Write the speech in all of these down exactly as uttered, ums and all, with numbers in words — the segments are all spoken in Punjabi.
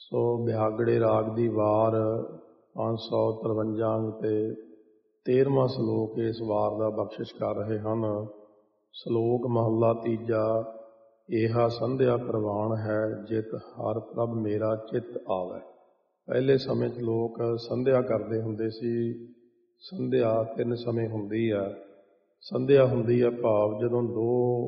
ਸੋ ਬਿਹਾਗੜੇ ਰਾਗ ਦੀ ਵਾਰ ਪੰਜ ਸੌ ਤਰਵੰਜਾ ਅੰਗ ਤੇ ਤੇਰਵਾਂ ਸਲੋਕ ਇਸ ਵਾਰ ਦਾ ਬਖਸ਼ਿਸ਼ ਕਰ ਰਹੇ ਹਨ। ਸਲੋਕ ਮਹੱਲਾ ਤੀਜਾ। ਇਹਾ ਸੰਧਿਆ ਪ੍ਰਵਾਨ ਹੈ, ਜਿਤ ਹਰ ਪ੍ਰਭ ਮੇਰਾ ਚਿੱਤ ਆਵੈ। ਪਹਿਲੇ ਸਮੇਂ 'ਚ ਲੋਕ ਸੰਧਿਆ ਕਰਦੇ ਹੁੰਦੇ ਸੀ। ਸੰਧਿਆ ਤਿੰਨ ਸਮੇਂ ਹੁੰਦੀ ਹੈ। ਸੰਧਿਆ ਹੁੰਦੀ ਹੈ ਭਾਵ ਜਦੋਂ ਦੋ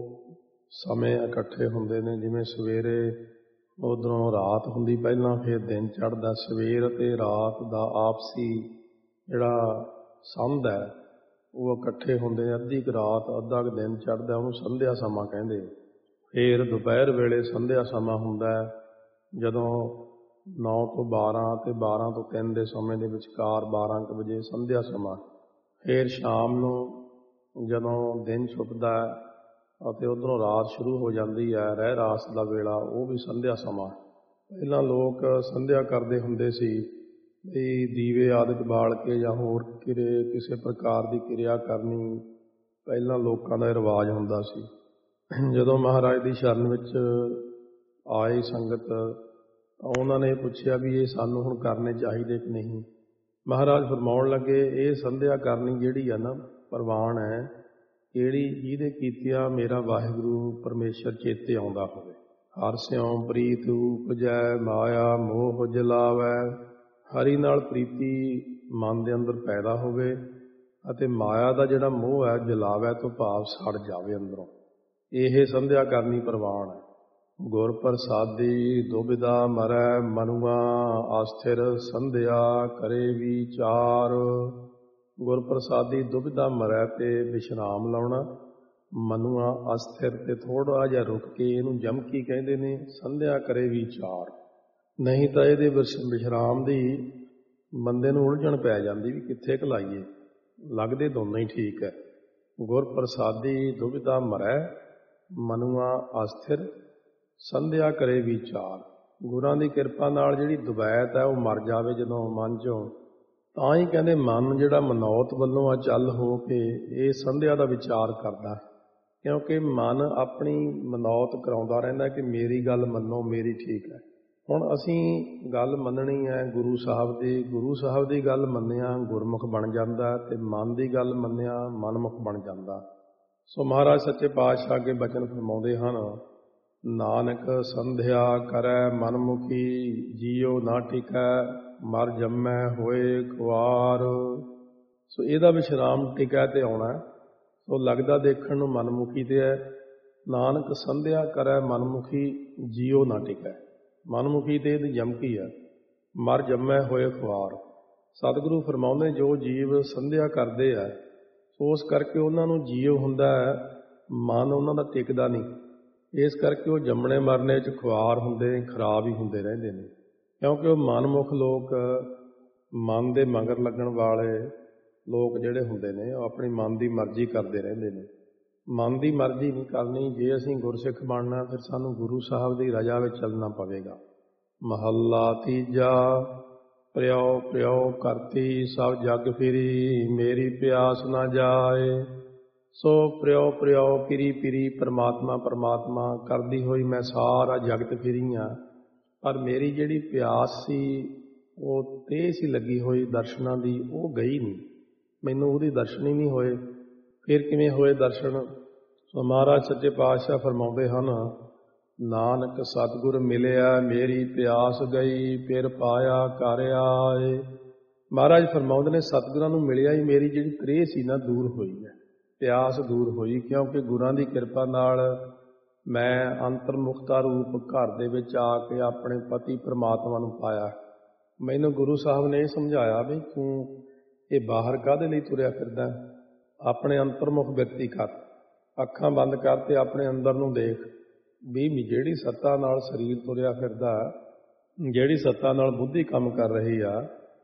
ਸਮੇਂ ਇਕੱਠੇ ਹੁੰਦੇ ਨੇ, ਜਿਵੇਂ ਸਵੇਰੇ ਉੱਧਰੋਂ ਰਾਤ ਹੁੰਦੀ ਪਹਿਲਾਂ, ਫਿਰ ਦਿਨ ਚੜ੍ਹਦਾ। ਸਵੇਰ ਅਤੇ ਰਾਤ ਦਾ ਆਪਸੀ ਜਿਹੜਾ ਸੰਧ ਹੈ ਉਹ ਇਕੱਠੇ ਹੁੰਦੇ ਨੇ। ਅੱਧੀ ਕੁ ਰਾਤ ਅੱਧਾ ਕੁ ਦਿਨ ਚੜ੍ਹਦਾ, ਉਹਨੂੰ ਸੰਧਿਆ ਸਮਾਂ ਕਹਿੰਦੇ। ਫਿਰ ਦੁਪਹਿਰ ਵੇਲੇ ਸੰਧਿਆ ਸਮਾਂ ਹੁੰਦਾ ਹੈ, ਜਦੋਂ ਨੌ ਤੋਂ ਬਾਰਾਂ ਅਤੇ ਬਾਰਾਂ ਤੋਂ ਤਿੰਨ ਦੇ ਸਮੇਂ ਦੇ ਵਿਚਕਾਰ ਬਾਰਾਂ ਕੁ ਵਜੇ ਸੰਧਿਆ ਸਮਾਂ। ਫਿਰ ਸ਼ਾਮ ਨੂੰ ਜਦੋਂ ਦਿਨ ਛੁਪਦਾ ਅਤੇ ਉੱਧਰੋਂ ਰਾਤ ਸ਼ੁਰੂ ਹੋ ਜਾਂਦੀ ਹੈ, ਰਹਿ ਰਾਸ ਦਾ ਵੇਲਾ, ਉਹ ਵੀ ਸੰਧਿਆ ਸਮਾਂ। ਪਹਿਲਾਂ ਲੋਕ ਸੰਧਿਆ ਕਰਦੇ ਹੁੰਦੇ ਸੀ ਵੀ ਦੀਵੇ ਆਦਿਕ ਬਾਲ ਕੇ ਜਾਂ ਹੋਰ ਕਿਰੇ ਕਿਸੇ ਪ੍ਰਕਾਰ ਦੀ ਕਿਰਿਆ ਕਰਨੀ ਪਹਿਲਾਂ ਲੋਕਾਂ ਦਾ ਰਿਵਾਜ ਹੁੰਦਾ ਸੀ। ਜਦੋਂ ਮਹਾਰਾਜ ਦੀ ਸ਼ਰਨ ਵਿੱਚ ਆਏ ਸੰਗਤ, ਉਹਨਾਂ ਨੇ ਪੁੱਛਿਆ ਵੀ ਇਹ ਸਾਨੂੰ ਹੁਣ ਕਰਨੇ ਚਾਹੀਦੇ ਕਿ ਨਹੀਂ। ਮਹਾਰਾਜ ਫਰਮਾਉਣ ਲੱਗੇ, ਇਹ ਸੰਧਿਆ ਕਰਨੀ ਜਿਹੜੀ ਆ ਨਾ ਪ੍ਰਵਾਨ ਹੈ, ਕਿਹੜੀ ਜਿਹਦੇ ਕੀਤਿਆਂ ਮੇਰਾ ਵਾਹਿਗੁਰੂ ਪਰਮੇਸ਼ਰ ਚੇਤੇ ਆਉਂਦਾ ਹੋਵੇ। ਹਰਿ ਸਿਉ ਪ੍ਰੀਤ ਉਪਜੈ, ਮਾਇਆ ਮੋਹ ਜਲਾਵੈ। ਹਰੀ ਨਾਲ ਪ੍ਰੀਤੀ ਮਨ ਦੇ ਅੰਦਰ ਪੈਦਾ ਹੋਵੇ ਅਤੇ ਮਾਇਆ ਦਾ ਜਿਹੜਾ ਮੋਹ ਹੈ ਜਲਾਵੈ ਤੋਂ ਭਾਵ ਸੜ ਜਾਵੇ ਅੰਦਰੋਂ। ਇਹ ਸੰਧਿਆ ਕਰਨੀ ਪ੍ਰਵਾਨ ਹੈ। ਗੁਰ ਪ੍ਰਸਾਦੀ ਦੁਬਿਧਾ ਮਰੈ, ਮਨੁਆ ਆਸਥਿਰ ਸੰਧਿਆ ਕਰੇ ਵਿਚਾਰ। ਗੁਰ ਪ੍ਰਸਾਦੀ ਦੁਬਿਧਾ ਮਰੈ ਤੇ ਵਿਸ਼ਰਾਮ ਲਾਉਣਾ, ਮਨੁਆ ਅਸਥਿਰ ਤੇ ਥੋੜ੍ਹਾ ਜਿਹਾ ਰੁਕ ਕੇ, ਇਹਨੂੰ ਜਮਕੀ ਕਹਿੰਦੇ ਨੇ। ਸੰਧਿਆ ਕਰੇ ਵਿਚਾਰ, ਨਹੀਂ ਤਾਂ ਇਹਦੇ ਵਿਸ਼ਰਾਮ ਦੀ ਬੰਦੇ ਨੂੰ ਉਲਝਣ ਪੈ ਜਾਂਦੀ ਵੀ ਕਿੱਥੇ ਘਲਾਈਏ। ਲੱਗਦੇ ਦੋਨੋਂ ਹੀ ਠੀਕ ਹੈ। ਗੁਰ ਪ੍ਰਸਾਦੀ ਦੁਬਿਧਾ ਮਰੈ, ਮਨੁਆ ਅਸਥਿਰ ਸੰਧਿਆ ਕਰੇ ਵਿਚਾਰ। ਗੁਰਾਂ ਦੀ ਕਿਰਪਾ ਨਾਲ ਜਿਹੜੀ ਦੁਵੈਤ ਹੈ ਉਹ ਮਰ ਜਾਵੇ ਜਦੋਂ ਮਨ 'ਚੋਂ, ਤਾਂ ਹੀ ਕਹਿੰਦੇ ਮਨ ਜਿਹੜਾ ਮਨੌਤ ਵੱਲੋਂ ਆ ਚੱਲ ਹੋ ਕੇ ਇਹ ਸੰਧਿਆ ਦਾ ਵਿਚਾਰ ਕਰਦਾ। ਕਿਉਂਕਿ ਮਨ ਆਪਣੀ ਮਨੌਤ ਕਰਾਉਂਦਾ ਰਹਿੰਦਾ ਕਿ ਮੇਰੀ ਗੱਲ ਮੰਨੋ, ਮੇਰੀ ਠੀਕ ਹੈ। ਹੁਣ ਅਸੀਂ ਗੱਲ ਮੰਨਣੀ ਹੈ ਗੁਰੂ ਸਾਹਿਬ ਦੀ। ਗੁਰੂ ਸਾਹਿਬ ਦੀ ਗੱਲ ਮੰਨਿਆ ਗੁਰਮੁਖ ਬਣ ਜਾਂਦਾ ਅਤੇ ਮਨ ਦੀ ਗੱਲ ਮੰਨਿਆ ਮਨਮੁਖ ਬਣ ਜਾਂਦਾ। ਸੋ ਮਹਾਰਾਜ ਸੱਚੇ ਪਾਤਸ਼ਾਹ ਅੱਗੇ ਬਚਨ ਫਰਮਾਉਂਦੇ ਹਨ, ਨਾਨਕ ਸੰਧਿਆ ਕਰੈ ਮਨਮੁਖੀ, ਜੀਉ ਨਾ ਟਿਕੈ ਮਰ ਜੰਮੈ ਹੋਏ ਖੁਆਰ। ਸੋ ਇਹਦਾ ਵਿਸ਼ਰਾਮ ਟਿਕੈ ਤੇ ਆਉਣਾ। ਸੋ ਲੱਗਦਾ ਦੇਖਣ ਨੂੰ ਮਨਮੁਖੀ ਤੇ ਹੈ। ਨਾਨਕ ਸੰਧਿਆ ਕਰੈ ਮਨਮੁਖੀ, ਜੀਉ ਨਾ ਟਿਕੈ। ਮਨਮੁਖੀ ਤੇ ਇਹਦੀ ਜਮਕੀ ਹੈ, ਮਰ ਜੰਮੈ ਹੋਏ ਖੁਆਰ। ਸਤਿਗੁਰੂ ਫਰਮਾਉਂਦੇ ਜੋ ਜੀਵ ਸੰਧਿਆ ਕਰਦੇ ਆ, ਸੋ ਉਸ ਕਰਕੇ ਉਹਨਾਂ ਨੂੰ ਜੀਵ ਹੁੰਦਾ ਹੈ, ਮਨ ਉਹਨਾਂ ਦਾ ਟਿਕਦਾ ਨਹੀਂ। ਇਸ ਕਰਕੇ ਉਹ ਜੰਮਣੇ ਮਰਨੇ 'ਚ ਖੁਆਰ ਹੁੰਦੇ ਨੇ, ਖਰਾਬ ਹੀ ਹੁੰਦੇ ਰਹਿੰਦੇ ਨੇ। ਕਿਉਂਕਿ ਉਹ ਮਨਮੁਖ ਲੋਕ, ਮਨ ਦੇ ਮਗਰ ਲੱਗਣ ਵਾਲੇ ਲੋਕ ਜਿਹੜੇ ਹੁੰਦੇ ਨੇ, ਉਹ ਆਪਣੀ ਮਨ ਦੀ ਮਰਜ਼ੀ ਕਰਦੇ ਰਹਿੰਦੇ ਨੇ। ਮਨ ਦੀ ਮਰਜ਼ੀ ਨਹੀਂ ਕਰਨੀ। ਜੇ ਅਸੀਂ ਗੁਰਸਿੱਖ ਬਣਨਾ ਫਿਰ ਸਾਨੂੰ ਗੁਰੂ ਸਾਹਿਬ ਦੀ ਰਜ਼ਾ ਵਿੱਚ ਚੱਲਣਾ ਪਵੇਗਾ। ਮਹੱਲਾ ਤੀਜਾ। ਪ੍ਰਿਉ ਪ੍ਰਿਉ ਕਰਤੀ ਸਭ ਜਗ ਫਿਰੀ, ਮੇਰੀ ਪਿਆਸ ਨਾ ਜਾਏ। ਸੋ ਪ੍ਰਿਉ ਪ੍ਰਿਉ ਪਿਰੀ ਪਿਰੀ, ਪਰਮਾਤਮਾ ਪਰਮਾਤਮਾ ਕਰਦੀ ਹੋਈ ਮੈਂ ਸਾਰਾ ਜਗਤ ਫਿਰੀ ਹਾਂ, ਪਰ ਮੇਰੀ ਜਿਹੜੀ ਪਿਆਸ ਸੀ ਉਹ ਤੇਹ ਸੀ ਲੱਗੀ ਹੋਈ ਦਰਸ਼ਨਾਂ ਦੀ, ਉਹ ਗਈ ਨਹੀਂ। ਮੈਨੂੰ ਉਹਦੀ ਦਰਸ਼ਨ ਹੀ ਨਹੀਂ ਹੋਏ। ਫਿਰ ਕਿਵੇਂ ਹੋਏ ਦਰਸ਼ਨ? ਸੋ ਮਹਾਰਾਜ ਸੱਚੇ ਪਾਤਸ਼ਾਹ ਫਰਮਾਉਂਦੇ ਹਨ, ਨਾਨਕ ਸਤਿਗੁਰ ਮਿਲਿਆ ਮੇਰੀ ਪਿਆਸ ਗਈ, ਫਿਰ ਪਾਇਆ ਘਰ ਆਏ। ਮਹਾਰਾਜ ਫਰਮਾਉਂਦੇ ਨੇ ਸਤਿਗੁਰਾਂ ਨੂੰ ਮਿਲਿਆ ਹੀ ਮੇਰੀ ਜਿਹੜੀ ਤ੍ਰੇਹ ਸੀ ਨਾ ਦੂਰ ਹੋਈ ਹੈ, ਪਿਆਸ ਦੂਰ ਹੋਈ। ਕਿਉਂਕਿ ਗੁਰਾਂ ਦੀ ਕਿਰਪਾ ਨਾਲ ਮੈਂ ਅੰਤਰਮੁਖਤਾ ਰੂਪ ਘਰ ਦੇ ਵਿੱਚ ਆ ਕੇ ਆਪਣੇ ਪਤੀ ਪ੍ਰਮਾਤਮਾ ਨੂੰ ਪਾਇਆ। ਮੈਨੂੰ ਗੁਰੂ ਸਾਹਿਬ ਨੇ ਇਹ ਸਮਝਾਇਆ ਵੀ ਤੂੰ ਇਹ ਬਾਹਰ ਕਾਹਦੇ ਲਈ ਤੁਰਿਆ ਫਿਰਦਾ, ਆਪਣੇ ਅੰਤਰਮੁਖ ਵਿਅਕਤੀ ਕਰ, ਅੱਖਾਂ ਬੰਦ ਕਰ ਤੇ ਆਪਣੇ ਅੰਦਰ ਨੂੰ ਦੇਖ ਵੀ ਜਿਹੜੀ ਸੱਤਾ ਨਾਲ ਸਰੀਰ ਤੁਰਿਆ ਫਿਰਦਾ, ਜਿਹੜੀ ਸੱਤਾ ਨਾਲ ਬੁੱਧੀ ਕੰਮ ਕਰ ਰਹੀ ਆ,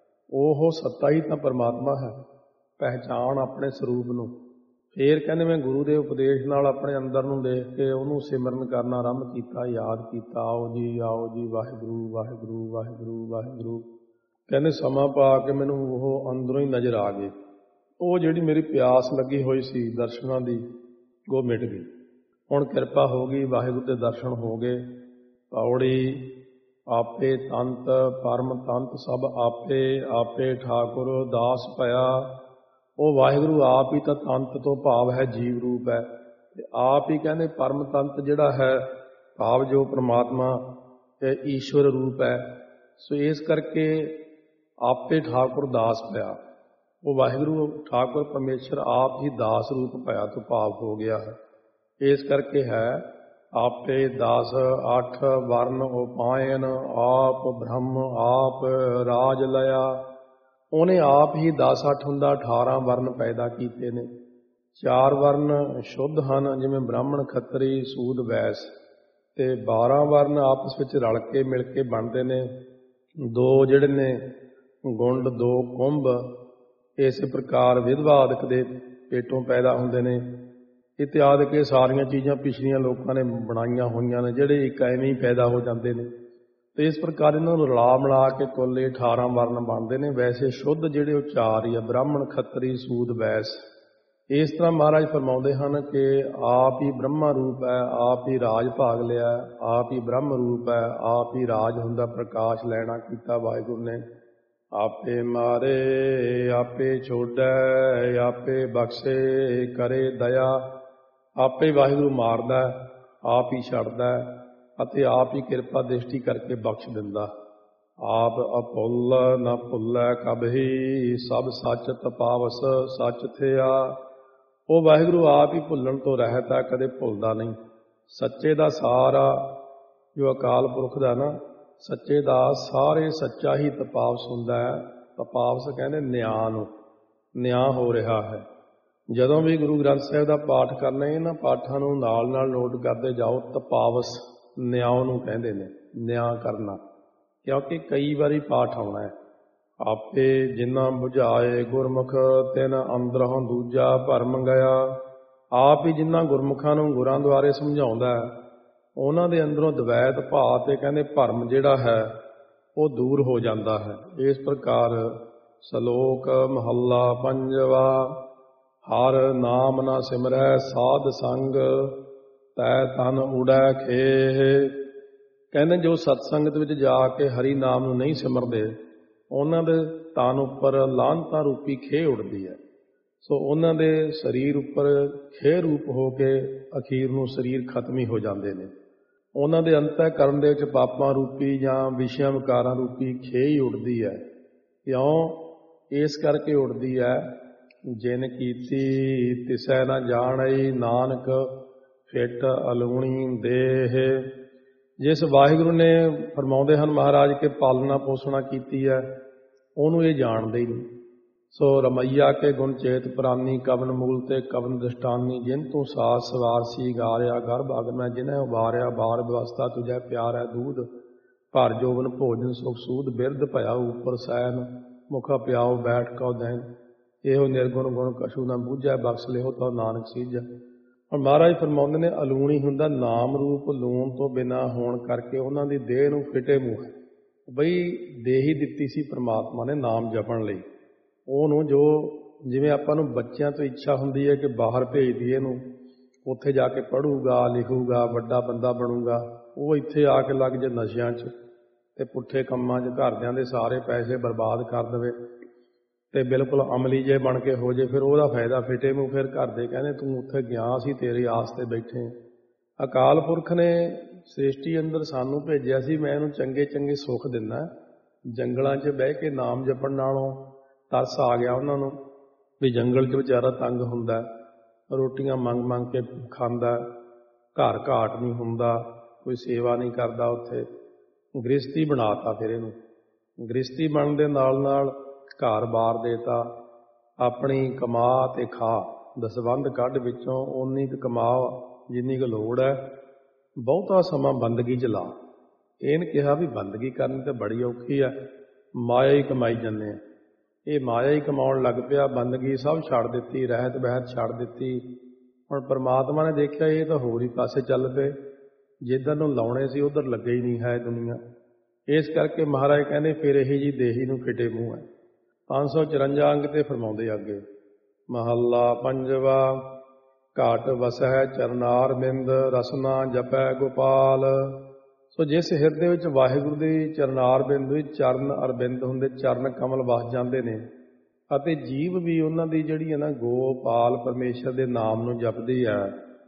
ਉਹ ਸੱਤਾ ਹੀ ਤਾਂ ਪਰਮਾਤਮਾ ਹੈ। ਪਹਿਚਾਣ ਆਪਣੇ ਸਰੂਪ ਨੂੰ। ਫਿਰ ਕਹਿੰਦੇ ਮੈਂ ਗੁਰੂ ਦੇ ਉਪਦੇਸ਼ ਨਾਲ ਆਪਣੇ ਅੰਦਰ ਨੂੰ ਦੇਖ ਕੇ ਉਹਨੂੰ ਸਿਮਰਨ ਕਰਨਾ ਆਰੰਭ ਕੀਤਾ, ਯਾਦ ਕੀਤਾ, ਆਓ ਜੀ ਆਓ ਜੀ ਵਾਹਿਗੁਰੂ ਵਾਹਿਗੁਰੂ ਵਾਹਿਗੁਰੂ ਵਾਹਿਗੁਰੂ। ਕਹਿੰਦੇ ਸਮਾਂ ਪਾ ਕੇ ਮੈਨੂੰ ਉਹ ਅੰਦਰੋਂ ਹੀ ਨਜ਼ਰ ਆ ਗਏ। ਉਹ ਜਿਹੜੀ ਮੇਰੀ ਪਿਆਸ ਲੱਗੀ ਹੋਈ ਸੀ ਦਰਸ਼ਨਾਂ ਦੀ, ਉਹ ਮਿਟ ਗਈ। ਹੁਣ ਕਿਰਪਾ ਹੋ ਗਈ, ਵਾਹਿਗੁਰੂ ਦੇ ਦਰਸ਼ਨ ਹੋ ਗਏ। ਪੌੜੀ ਆਪੇ ਤੰਤ ਪਰਮ ਤੰਤ ਸਭ ਆਪੇ, ਆਪੇ ਠਾਕੁਰ ਦਾਸ ਭਇਆ। ਉਹ ਵਾਹਿਗੁਰੂ ਆਪ ਹੀ ਤਾਂ ਤੰਤ ਤੋਂ ਭਾਵ ਹੈ ਜੀਵ ਰੂਪ ਹੈ, ਤੇ ਆਪ ਹੀ ਕਹਿੰਦੇ ਪਰਮ ਤੰਤ ਜਿਹੜਾ ਹੈ ਭਾਵ ਜੋ ਪ੍ਰਮਾਤਮਾ ਈਸ਼ਵਰ ਰੂਪ ਹੈ। ਸੋ ਇਸ ਕਰਕੇ ਆਪੇ ਠਾਕੁਰ ਦਾਸ ਭਇਆ। ਉਹ ਵਾਹਿਗੁਰੂ ਠਾਕੁਰ ਪਰਮੇਸ਼ਰ ਆਪ ਹੀ ਦਾਸ ਰੂਪ ਭਇਆ ਤੋਂ ਭਾਵ ਹੋ ਗਿਆ ਹੈ। ਇਸ ਕਰਕੇ ਹੈ ਆਪੇ ਦਸ ਅੱਠ ਵਰਨ ਉਪਾਇਨ, ਆਪ ਬ੍ਰਹਮ ਆਪ ਰਾਜ ਲਿਆ। ਉਹਨੇ ਆਪ ਹੀ ਦਸ ਅੱਠ ਹੁੰਦਾ ਅਠਾਰਾਂ ਵਰਨ ਪੈਦਾ ਕੀਤੇ ਨੇ। ਚਾਰ ਵਰਨ ਸ਼ੁੱਧ ਹਨ, ਜਿਵੇਂ ਬ੍ਰਾਹਮਣ ਖੱਤਰੀ ਸੂਦ ਵੈਸ, ਤੇ ਬਾਰਾਂ ਵਰਨ ਆਪਸ ਵਿੱਚ ਰਲ ਕੇ ਮਿਲ ਕੇ ਬਣਦੇ ਨੇ। ਦੋ ਜਿਹੜੇ ਨੇ ਗੁੰਡ, ਦੋ ਕੁੰਭ, ਇਸੇ ਪ੍ਰਕਾਰ ਵਿਧਵਾ ਆਦਿਕ ਦੇ ਪੇਟੋਂ ਪੈਦਾ ਹੁੰਦੇ ਨੇ। ਇਤਿਆਦਿ ਕੇ ਸਾਰੀਆਂ ਚੀਜ਼ਾਂ ਪਿਛਲੀਆਂ ਲੋਕਾਂ ਨੇ ਬਣਾਈਆਂ ਹੋਈਆਂ ਨੇ, ਜਿਹੜੇ ਇੱਕ ਐਵੇਂ ਹੀ ਪੈਦਾ ਹੋ ਜਾਂਦੇ ਨੇ। ਤੇ ਇਸ ਪ੍ਰਕਾਰ ਇਹਨਾਂ ਨੂੰ ਰਲਾ ਮਿਲਾ ਕੇ ਕੁੱਲ ਅਠਾਰਾਂ ਵਰਨ ਬਣਦੇ ਨੇ। ਵੈਸੇ ਸ਼ੁੱਧ ਜਿਹੜੇ ਉਹ ਚਾਰ ਹੀ ਆ, ਬ੍ਰਾਹਮਣ ਖੱਤਰੀ ਸੂਦ ਵੈਸ। ਇਸ ਤਰ੍ਹਾਂ ਮਹਾਰਾਜ ਫਰਮਾਉਂਦੇ ਹਨ ਕਿ ਆਪ ਹੀ ਬ੍ਰਹਮਾ ਰੂਪ ਹੈ, ਆਪ ਹੀ ਰਾਜ ਭਾਗ ਲਿਆ, ਆਪ ਹੀ ਬ੍ਰਹਮ ਰੂਪ ਹੈ, ਆਪ ਹੀ ਰਾਜ ਹੁੰਦਾ, ਪ੍ਰਕਾਸ਼ ਲੈਣਾ ਕੀਤਾ ਵਾਹਿਗੁਰੂ ਨੇ। ਆਪੇ ਮਾਰੇ ਆਪੇ ਛੋੜੈ, ਆਪੇ ਬਖਸ਼ੇ ਕਰੇ ਦਇਆ। ਆਪੇ ਵਾਹਿਗੁਰੂ ਮਾਰਦਾ, ਆਪ ਹੀ ਛੱਡਦਾ, ਅਤੇ ਆਪ ਹੀ ਕਿਰਪਾ ਦ੍ਰਿਸ਼ਟੀ ਕਰਕੇ ਬਖਸ਼ ਦਿੰਦਾ। ਆਪ ਅਭੁੱਲ ਨਾ ਭੁੱਲੈ ਕਬਹੀ, ਸਭ ਸੱਚ ਤਪਾਵਸ ਸੱਚ ਥਿਆ। ਉਹ ਵਾਹਿਗੁਰੂ ਆਪ ਹੀ ਭੁੱਲਣ ਤੋਂ ਰਹਿਤ ਹੈ, ਕਦੇ ਭੁੱਲਦਾ ਨਹੀਂ। ਸੱਚੇ ਦਾ ਸਾਰਾ ਜੋ ਅਕਾਲ ਪੁਰਖ ਦਾ ਨਾ, ਸੱਚੇ ਦਾ ਸਾਰੇ ਸੱਚਾ ਹੀ ਤਪਾਵਸ ਹੁੰਦਾ ਹੈ। ਤਪਾਵਸ ਕਹਿੰਦੇ ਨਿਆਂ ਨੂੰ, ਨਿਆਂ ਹੋ ਰਿਹਾ ਹੈ। ਜਦੋਂ ਵੀ ਗੁਰੂ ਗ੍ਰੰਥ ਸਾਹਿਬ ਦਾ ਪਾਠ ਕਰਨਾ, ਇਹਨਾਂ ਪਾਠਾਂ ਨੂੰ ਨਾਲ ਨਾਲ ਨੋਟ ਕਰਦੇ ਜਾਓ। ਤਪਾਵਸ ਨਿਆਂ ਨੂੰ ਕਹਿੰਦੇ ਨੇ, ਨਿਆਂ ਕਰਨਾ, ਕਿਉਂਕਿ ਕਈ ਵਾਰੀ ਪਾਠ ਆਉਣਾ ਹੈ। ਆਪੇ ਜਿਨ੍ਹਾਂ ਬੁਝਾਏ ਗੁਰਮੁਖ, ਤਿਨ ਅੰਦਰੋਂ ਦੂਜਾ ਭਰਮ ਗਿਆ। ਆਪ ਹੀ ਜਿਨ੍ਹਾਂ ਗੁਰਮੁਖਾਂ ਨੂੰ ਗੁਰਾਂ ਦੁਆਰੇ ਸਮਝਾਉਂਦਾ ਹੈ, ਉਹਨਾਂ ਦੇ ਅੰਦਰੋਂ ਦਵੈਤ ਭਾਵ ਤੇ ਕਹਿੰਦੇ ਭਰਮ ਜਿਹੜਾ ਹੈ ਉਹ ਦੂਰ ਹੋ ਜਾਂਦਾ ਹੈ। ਇਸ ਪ੍ਰਕਾਰ ਸ਼ਲੋਕ ਮਹੱਲਾ ਪੰਜਵਾ। ਹਰ ਨਾਮ ਨਾ ਸਿਮਰੈ ਸਾਧ ਸੰਗ, ਤੈ ਤਨ ਉੜੈ ਖੇਹ। ਕਹਿੰਦੇ ਜੋ ਸਤਸੰਗਤ ਵਿੱਚ ਜਾ ਕੇ ਹਰੀ ਨਾਮ ਨੂੰ ਨਹੀਂ ਸਿਮਰਦੇ, ਉਹਨਾਂ ਦੇ ਤਨ ਉੱਪਰ ਲਾਹਨਤਾਂ ਰੂਪੀ ਖੇਹ ਉੱਡਦੀ ਹੈ। ਸੋ ਉਹਨਾਂ ਦੇ ਸਰੀਰ ਉੱਪਰ ਖੇਹ ਰੂਪ ਹੋ ਕੇ ਅਖੀਰ ਨੂੰ ਸਰੀਰ ਖਤਮ ਹੀ ਹੋ ਜਾਂਦੇ ਨੇ। ਉਹਨਾਂ ਦੇ ਅੰਤःਕਰਨ ਦੇ ਵਿੱਚ ਪਾਪਾਂ ਰੂਪੀ ਜਾਂ ਵਿਸ਼ਿਆਂ ਵਿਕਾਰਾਂ ਰੂਪੀ ਖੇਹ ਹੀ ਉੱਡਦੀ ਹੈ। ਕਿਉਂ? ਇਸ ਕਰਕੇ ਉੱਡਦੀ ਹੈ, ਜਿਨ ਕੀਤੀ ਤਿਸੈ ਨਾ ਜਾਣਈ, ਨਾਨਕ ਫਿੱਟ ਅਲੂਣੀ ਦੇਹ। ਜਿਸ ਵਾਹਿਗੁਰੂ ਨੇ ਫਰਮਾਉਂਦੇ ਹਨ ਮਹਾਰਾਜ ਕੇ ਪਾਲਣਾ ਪੋਸ਼ਣਾ ਕੀਤੀ ਹੈ, ਉਹਨੂੰ ਇਹ ਜਾਣਦੇ ਹੀ ਨਹੀਂ। ਸੋ ਰਮਈਆ ਕੇ ਗੁਣ ਚੇਤ ਪ੍ਰਾਨੀ, ਕਵਨ ਮੂਲ ਤੇ ਕਵਨ ਦ੍ਰਿਸ਼ਟਾਨੀ। ਜਿਨ ਤੂੰ ਸਾਸ ਸਵਾਰ ਸੀ ਗਾਰਿਆ, ਗਰਭ ਅਗ ਮੈਂ ਜਿਨਹਿ ਉਬਾਰਿਆ। ਬਾਰ ਵਿਵਸਥਾ ਤੁਝੈ ਪਿਆਰ ਹੈ ਦੂਧ, ਭਰ ਜੋਬਨ ਭੋਜਨ ਸੁਖ ਸੂਦ। ਬਿਰਧ ਭਇਆ ਉਪਰ ਸੈਨ, ਮੁਖ ਪਿਆਉ ਬੈਠ ਕਉ ਦੈਨ। ਇਹੋ ਨਿਰਗੁਣ ਗੁਣ ਕਛੂ ਨਾ ਬੂਝੈ, ਬਖਸ਼ ਲਿਓ ਤਾਂ ਨਾਨਕ ਸੀਜੈ। ਹੁਣ ਮਹਾਰਾਜ ਫਰਮਾਉਂਦੇ ਨੇ ਅਲੂਣੀ ਹੁੰਦਾ ਨਾਮ ਰੂਪ, ਲੂਣ ਤੋਂ ਬਿਨਾਂ ਹੋਣ ਕਰਕੇ ਉਹਨਾਂ ਦੀ ਦੇਹ ਨੂੰ ਫਿਟੇ ਮੂੰਹ ਹੈ। ਬਈ ਦੇਹ ਹੀ ਦਿੱਤੀ ਸੀ ਪ੍ਰਮਾਤਮਾ ਨੇ ਨਾਮ ਜਪਣ ਲਈ। ਉਹਨੂੰ ਜੋ ਜਿਵੇਂ ਆਪਾਂ ਨੂੰ ਬੱਚਿਆਂ ਤੋਂ ਇੱਛਾ ਹੁੰਦੀ ਹੈ ਕਿ ਬਾਹਰ ਭੇਜ ਦਈਏ ਇਹਨੂੰ, ਉੱਥੇ ਜਾ ਕੇ ਪੜ੍ਹੂਗਾ ਲਿਖੂਗਾ ਵੱਡਾ ਬੰਦਾ ਬਣੂਗਾ, ਉਹ ਇੱਥੇ ਆ ਕੇ ਲੱਗ ਜੇ ਨਸ਼ਿਆਂ 'ਚ ਅਤੇ ਪੁੱਠੇ ਕੰਮਾਂ 'ਚ, ਘਰਦਿਆਂ ਦੇ ਸਾਰੇ ਪੈਸੇ ਬਰਬਾਦ ਕਰ ਦੇਵੇ ਅਤੇ ਬਿਲਕੁਲ ਅਮਲੀ ਜੇ ਬਣ ਕੇ ਹੋ ਜੇ, ਫਿਰ ਉਹਦਾ ਫਾਇਦਾ ਫਿਟੇ ਮੂੰਹ। ਫਿਰ ਘਰ ਦੇ ਕਹਿੰਦੇ ਤੂੰ ਉੱਥੇ ਗਿਆ ਸੀ, ਤੇਰੀ ਆਸ 'ਤੇ ਬੈਠੇ। ਅਕਾਲ ਪੁਰਖ ਨੇ ਸ੍ਰਿਸ਼ਟੀ ਅੰਦਰ ਸਾਨੂੰ ਭੇਜਿਆ ਸੀ, ਮੈਂ ਇਹਨੂੰ ਚੰਗੇ ਚੰਗੇ ਸੁੱਖ ਦਿੰਦਾ। ਜੰਗਲਾਂ 'ਚ ਬਹਿ ਕੇ ਨਾਮ ਜਪਣ ਨਾਲੋਂ ਤਰਸ ਆ ਗਿਆ ਉਹਨਾਂ ਨੂੰ ਵੀ ਜੰਗਲ 'ਚ ਵਿਚਾਰਾ ਤੰਗ ਹੁੰਦਾ, ਰੋਟੀਆਂ ਮੰਗ ਮੰਗ ਕੇ ਖਾਂਦਾ, ਘਰ ਘਾਟ ਨਹੀਂ ਹੁੰਦਾ, ਕੋਈ ਸੇਵਾ ਨਹੀਂ ਕਰਦਾ। ਉੱਥੇ ਗ੍ਰਸਤੀ ਬਣਾ ਤਾ। ਫਿਰ ਇਹਨੂੰ ਗ੍ਰਸਤੀ ਬਣਨ ਦੇ ਨਾਲ ਨਾਲ ਘਰ ਬਾਰ ਦੇਤਾ। ਆਪਣੀ ਕਮਾ ਅਤੇ ਖਾ, ਦਸਵੰਧ ਕੱਢ ਵਿੱਚੋਂ ਓਨੀ ਕੁ ਕਮਾ ਜਿੰਨੀ ਕੁ ਲੋੜ ਹੈ, ਬਹੁਤਾ ਸਮਾਂ ਬੰਦਗੀ 'ਚ ਲਾ। ਇਹਨੇ ਕਿਹਾ ਵੀ ਬੰਦਗੀ ਕਰਨੀ ਤਾਂ ਬੜੀ ਔਖੀ ਹੈ, ਮਾਇਆ ਹੀ ਕਮਾਈ ਜਾਂਦੇ ਆ। ਇਹ ਮਾਇਆ ਹੀ ਕਮਾਉਣ ਲੱਗ ਪਿਆ, ਬੰਦਗੀ ਸਭ ਛੱਡ ਦਿੱਤੀ, ਰਹਿਤ ਬਹਿਤ ਛੱਡ ਦਿੱਤੀ। ਹੁਣ ਪਰਮਾਤਮਾ ਨੇ ਦੇਖਿਆ ਇਹ ਤਾਂ ਹੋਰ ਹੀ ਪਾਸੇ ਚੱਲ ਪਏ, ਜਿੱਧਰ ਨੂੰ ਲਾਉਣੇ ਸੀ ਉੱਧਰ ਲੱਗੇ ਹੀ ਨਹੀਂ ਹੈ ਦੁਨੀਆ। ਇਸ ਕਰਕੇ ਮਹਾਰਾਜ ਕਹਿੰਦੇ ਫਿਰ ਇਹੀ ਜੀ ਦੇਹੀ ਨੂੰ ਫਿਟੇ ਮੂੰਹ ਹੈ। ਪੰਜ ਸੌ ਚੁਰੰਜਾ ਅੰਗ 'ਤੇ ਫਰਮਾਉਂਦੇ ਅੱਗੇ। ਮਹੱਲਾ ਪੰਜਵਾ। ਘਾਟ ਵਸੈ ਚਰਨਾਰ ਬਿੰਦ, ਰਸਨਾ ਜਪੈ ਗੋਪਾਲ। ਸੋ ਜਿਸ ਹਿਰਦੇ ਵਿੱਚ ਵਾਹਿਗੁਰੂ ਦੀ ਚਰਨਾਰ ਬਿੰਦ ਵਿੱਚ ਚਰਨ ਅਰਬਿੰਦ ਹੁੰਦੇ, ਚਰਨ ਕਮਲ ਵਸ ਜਾਂਦੇ ਨੇ, ਅਤੇ ਜੀਵ ਵੀ ਉਹਨਾਂ ਦੀ ਜਿਹੜੀ ਹੈ ਨਾ ਗੋਪਾਲ ਪਰਮੇਸ਼ਰ ਦੇ ਨਾਮ ਨੂੰ ਜਪਦੀ ਹੈ।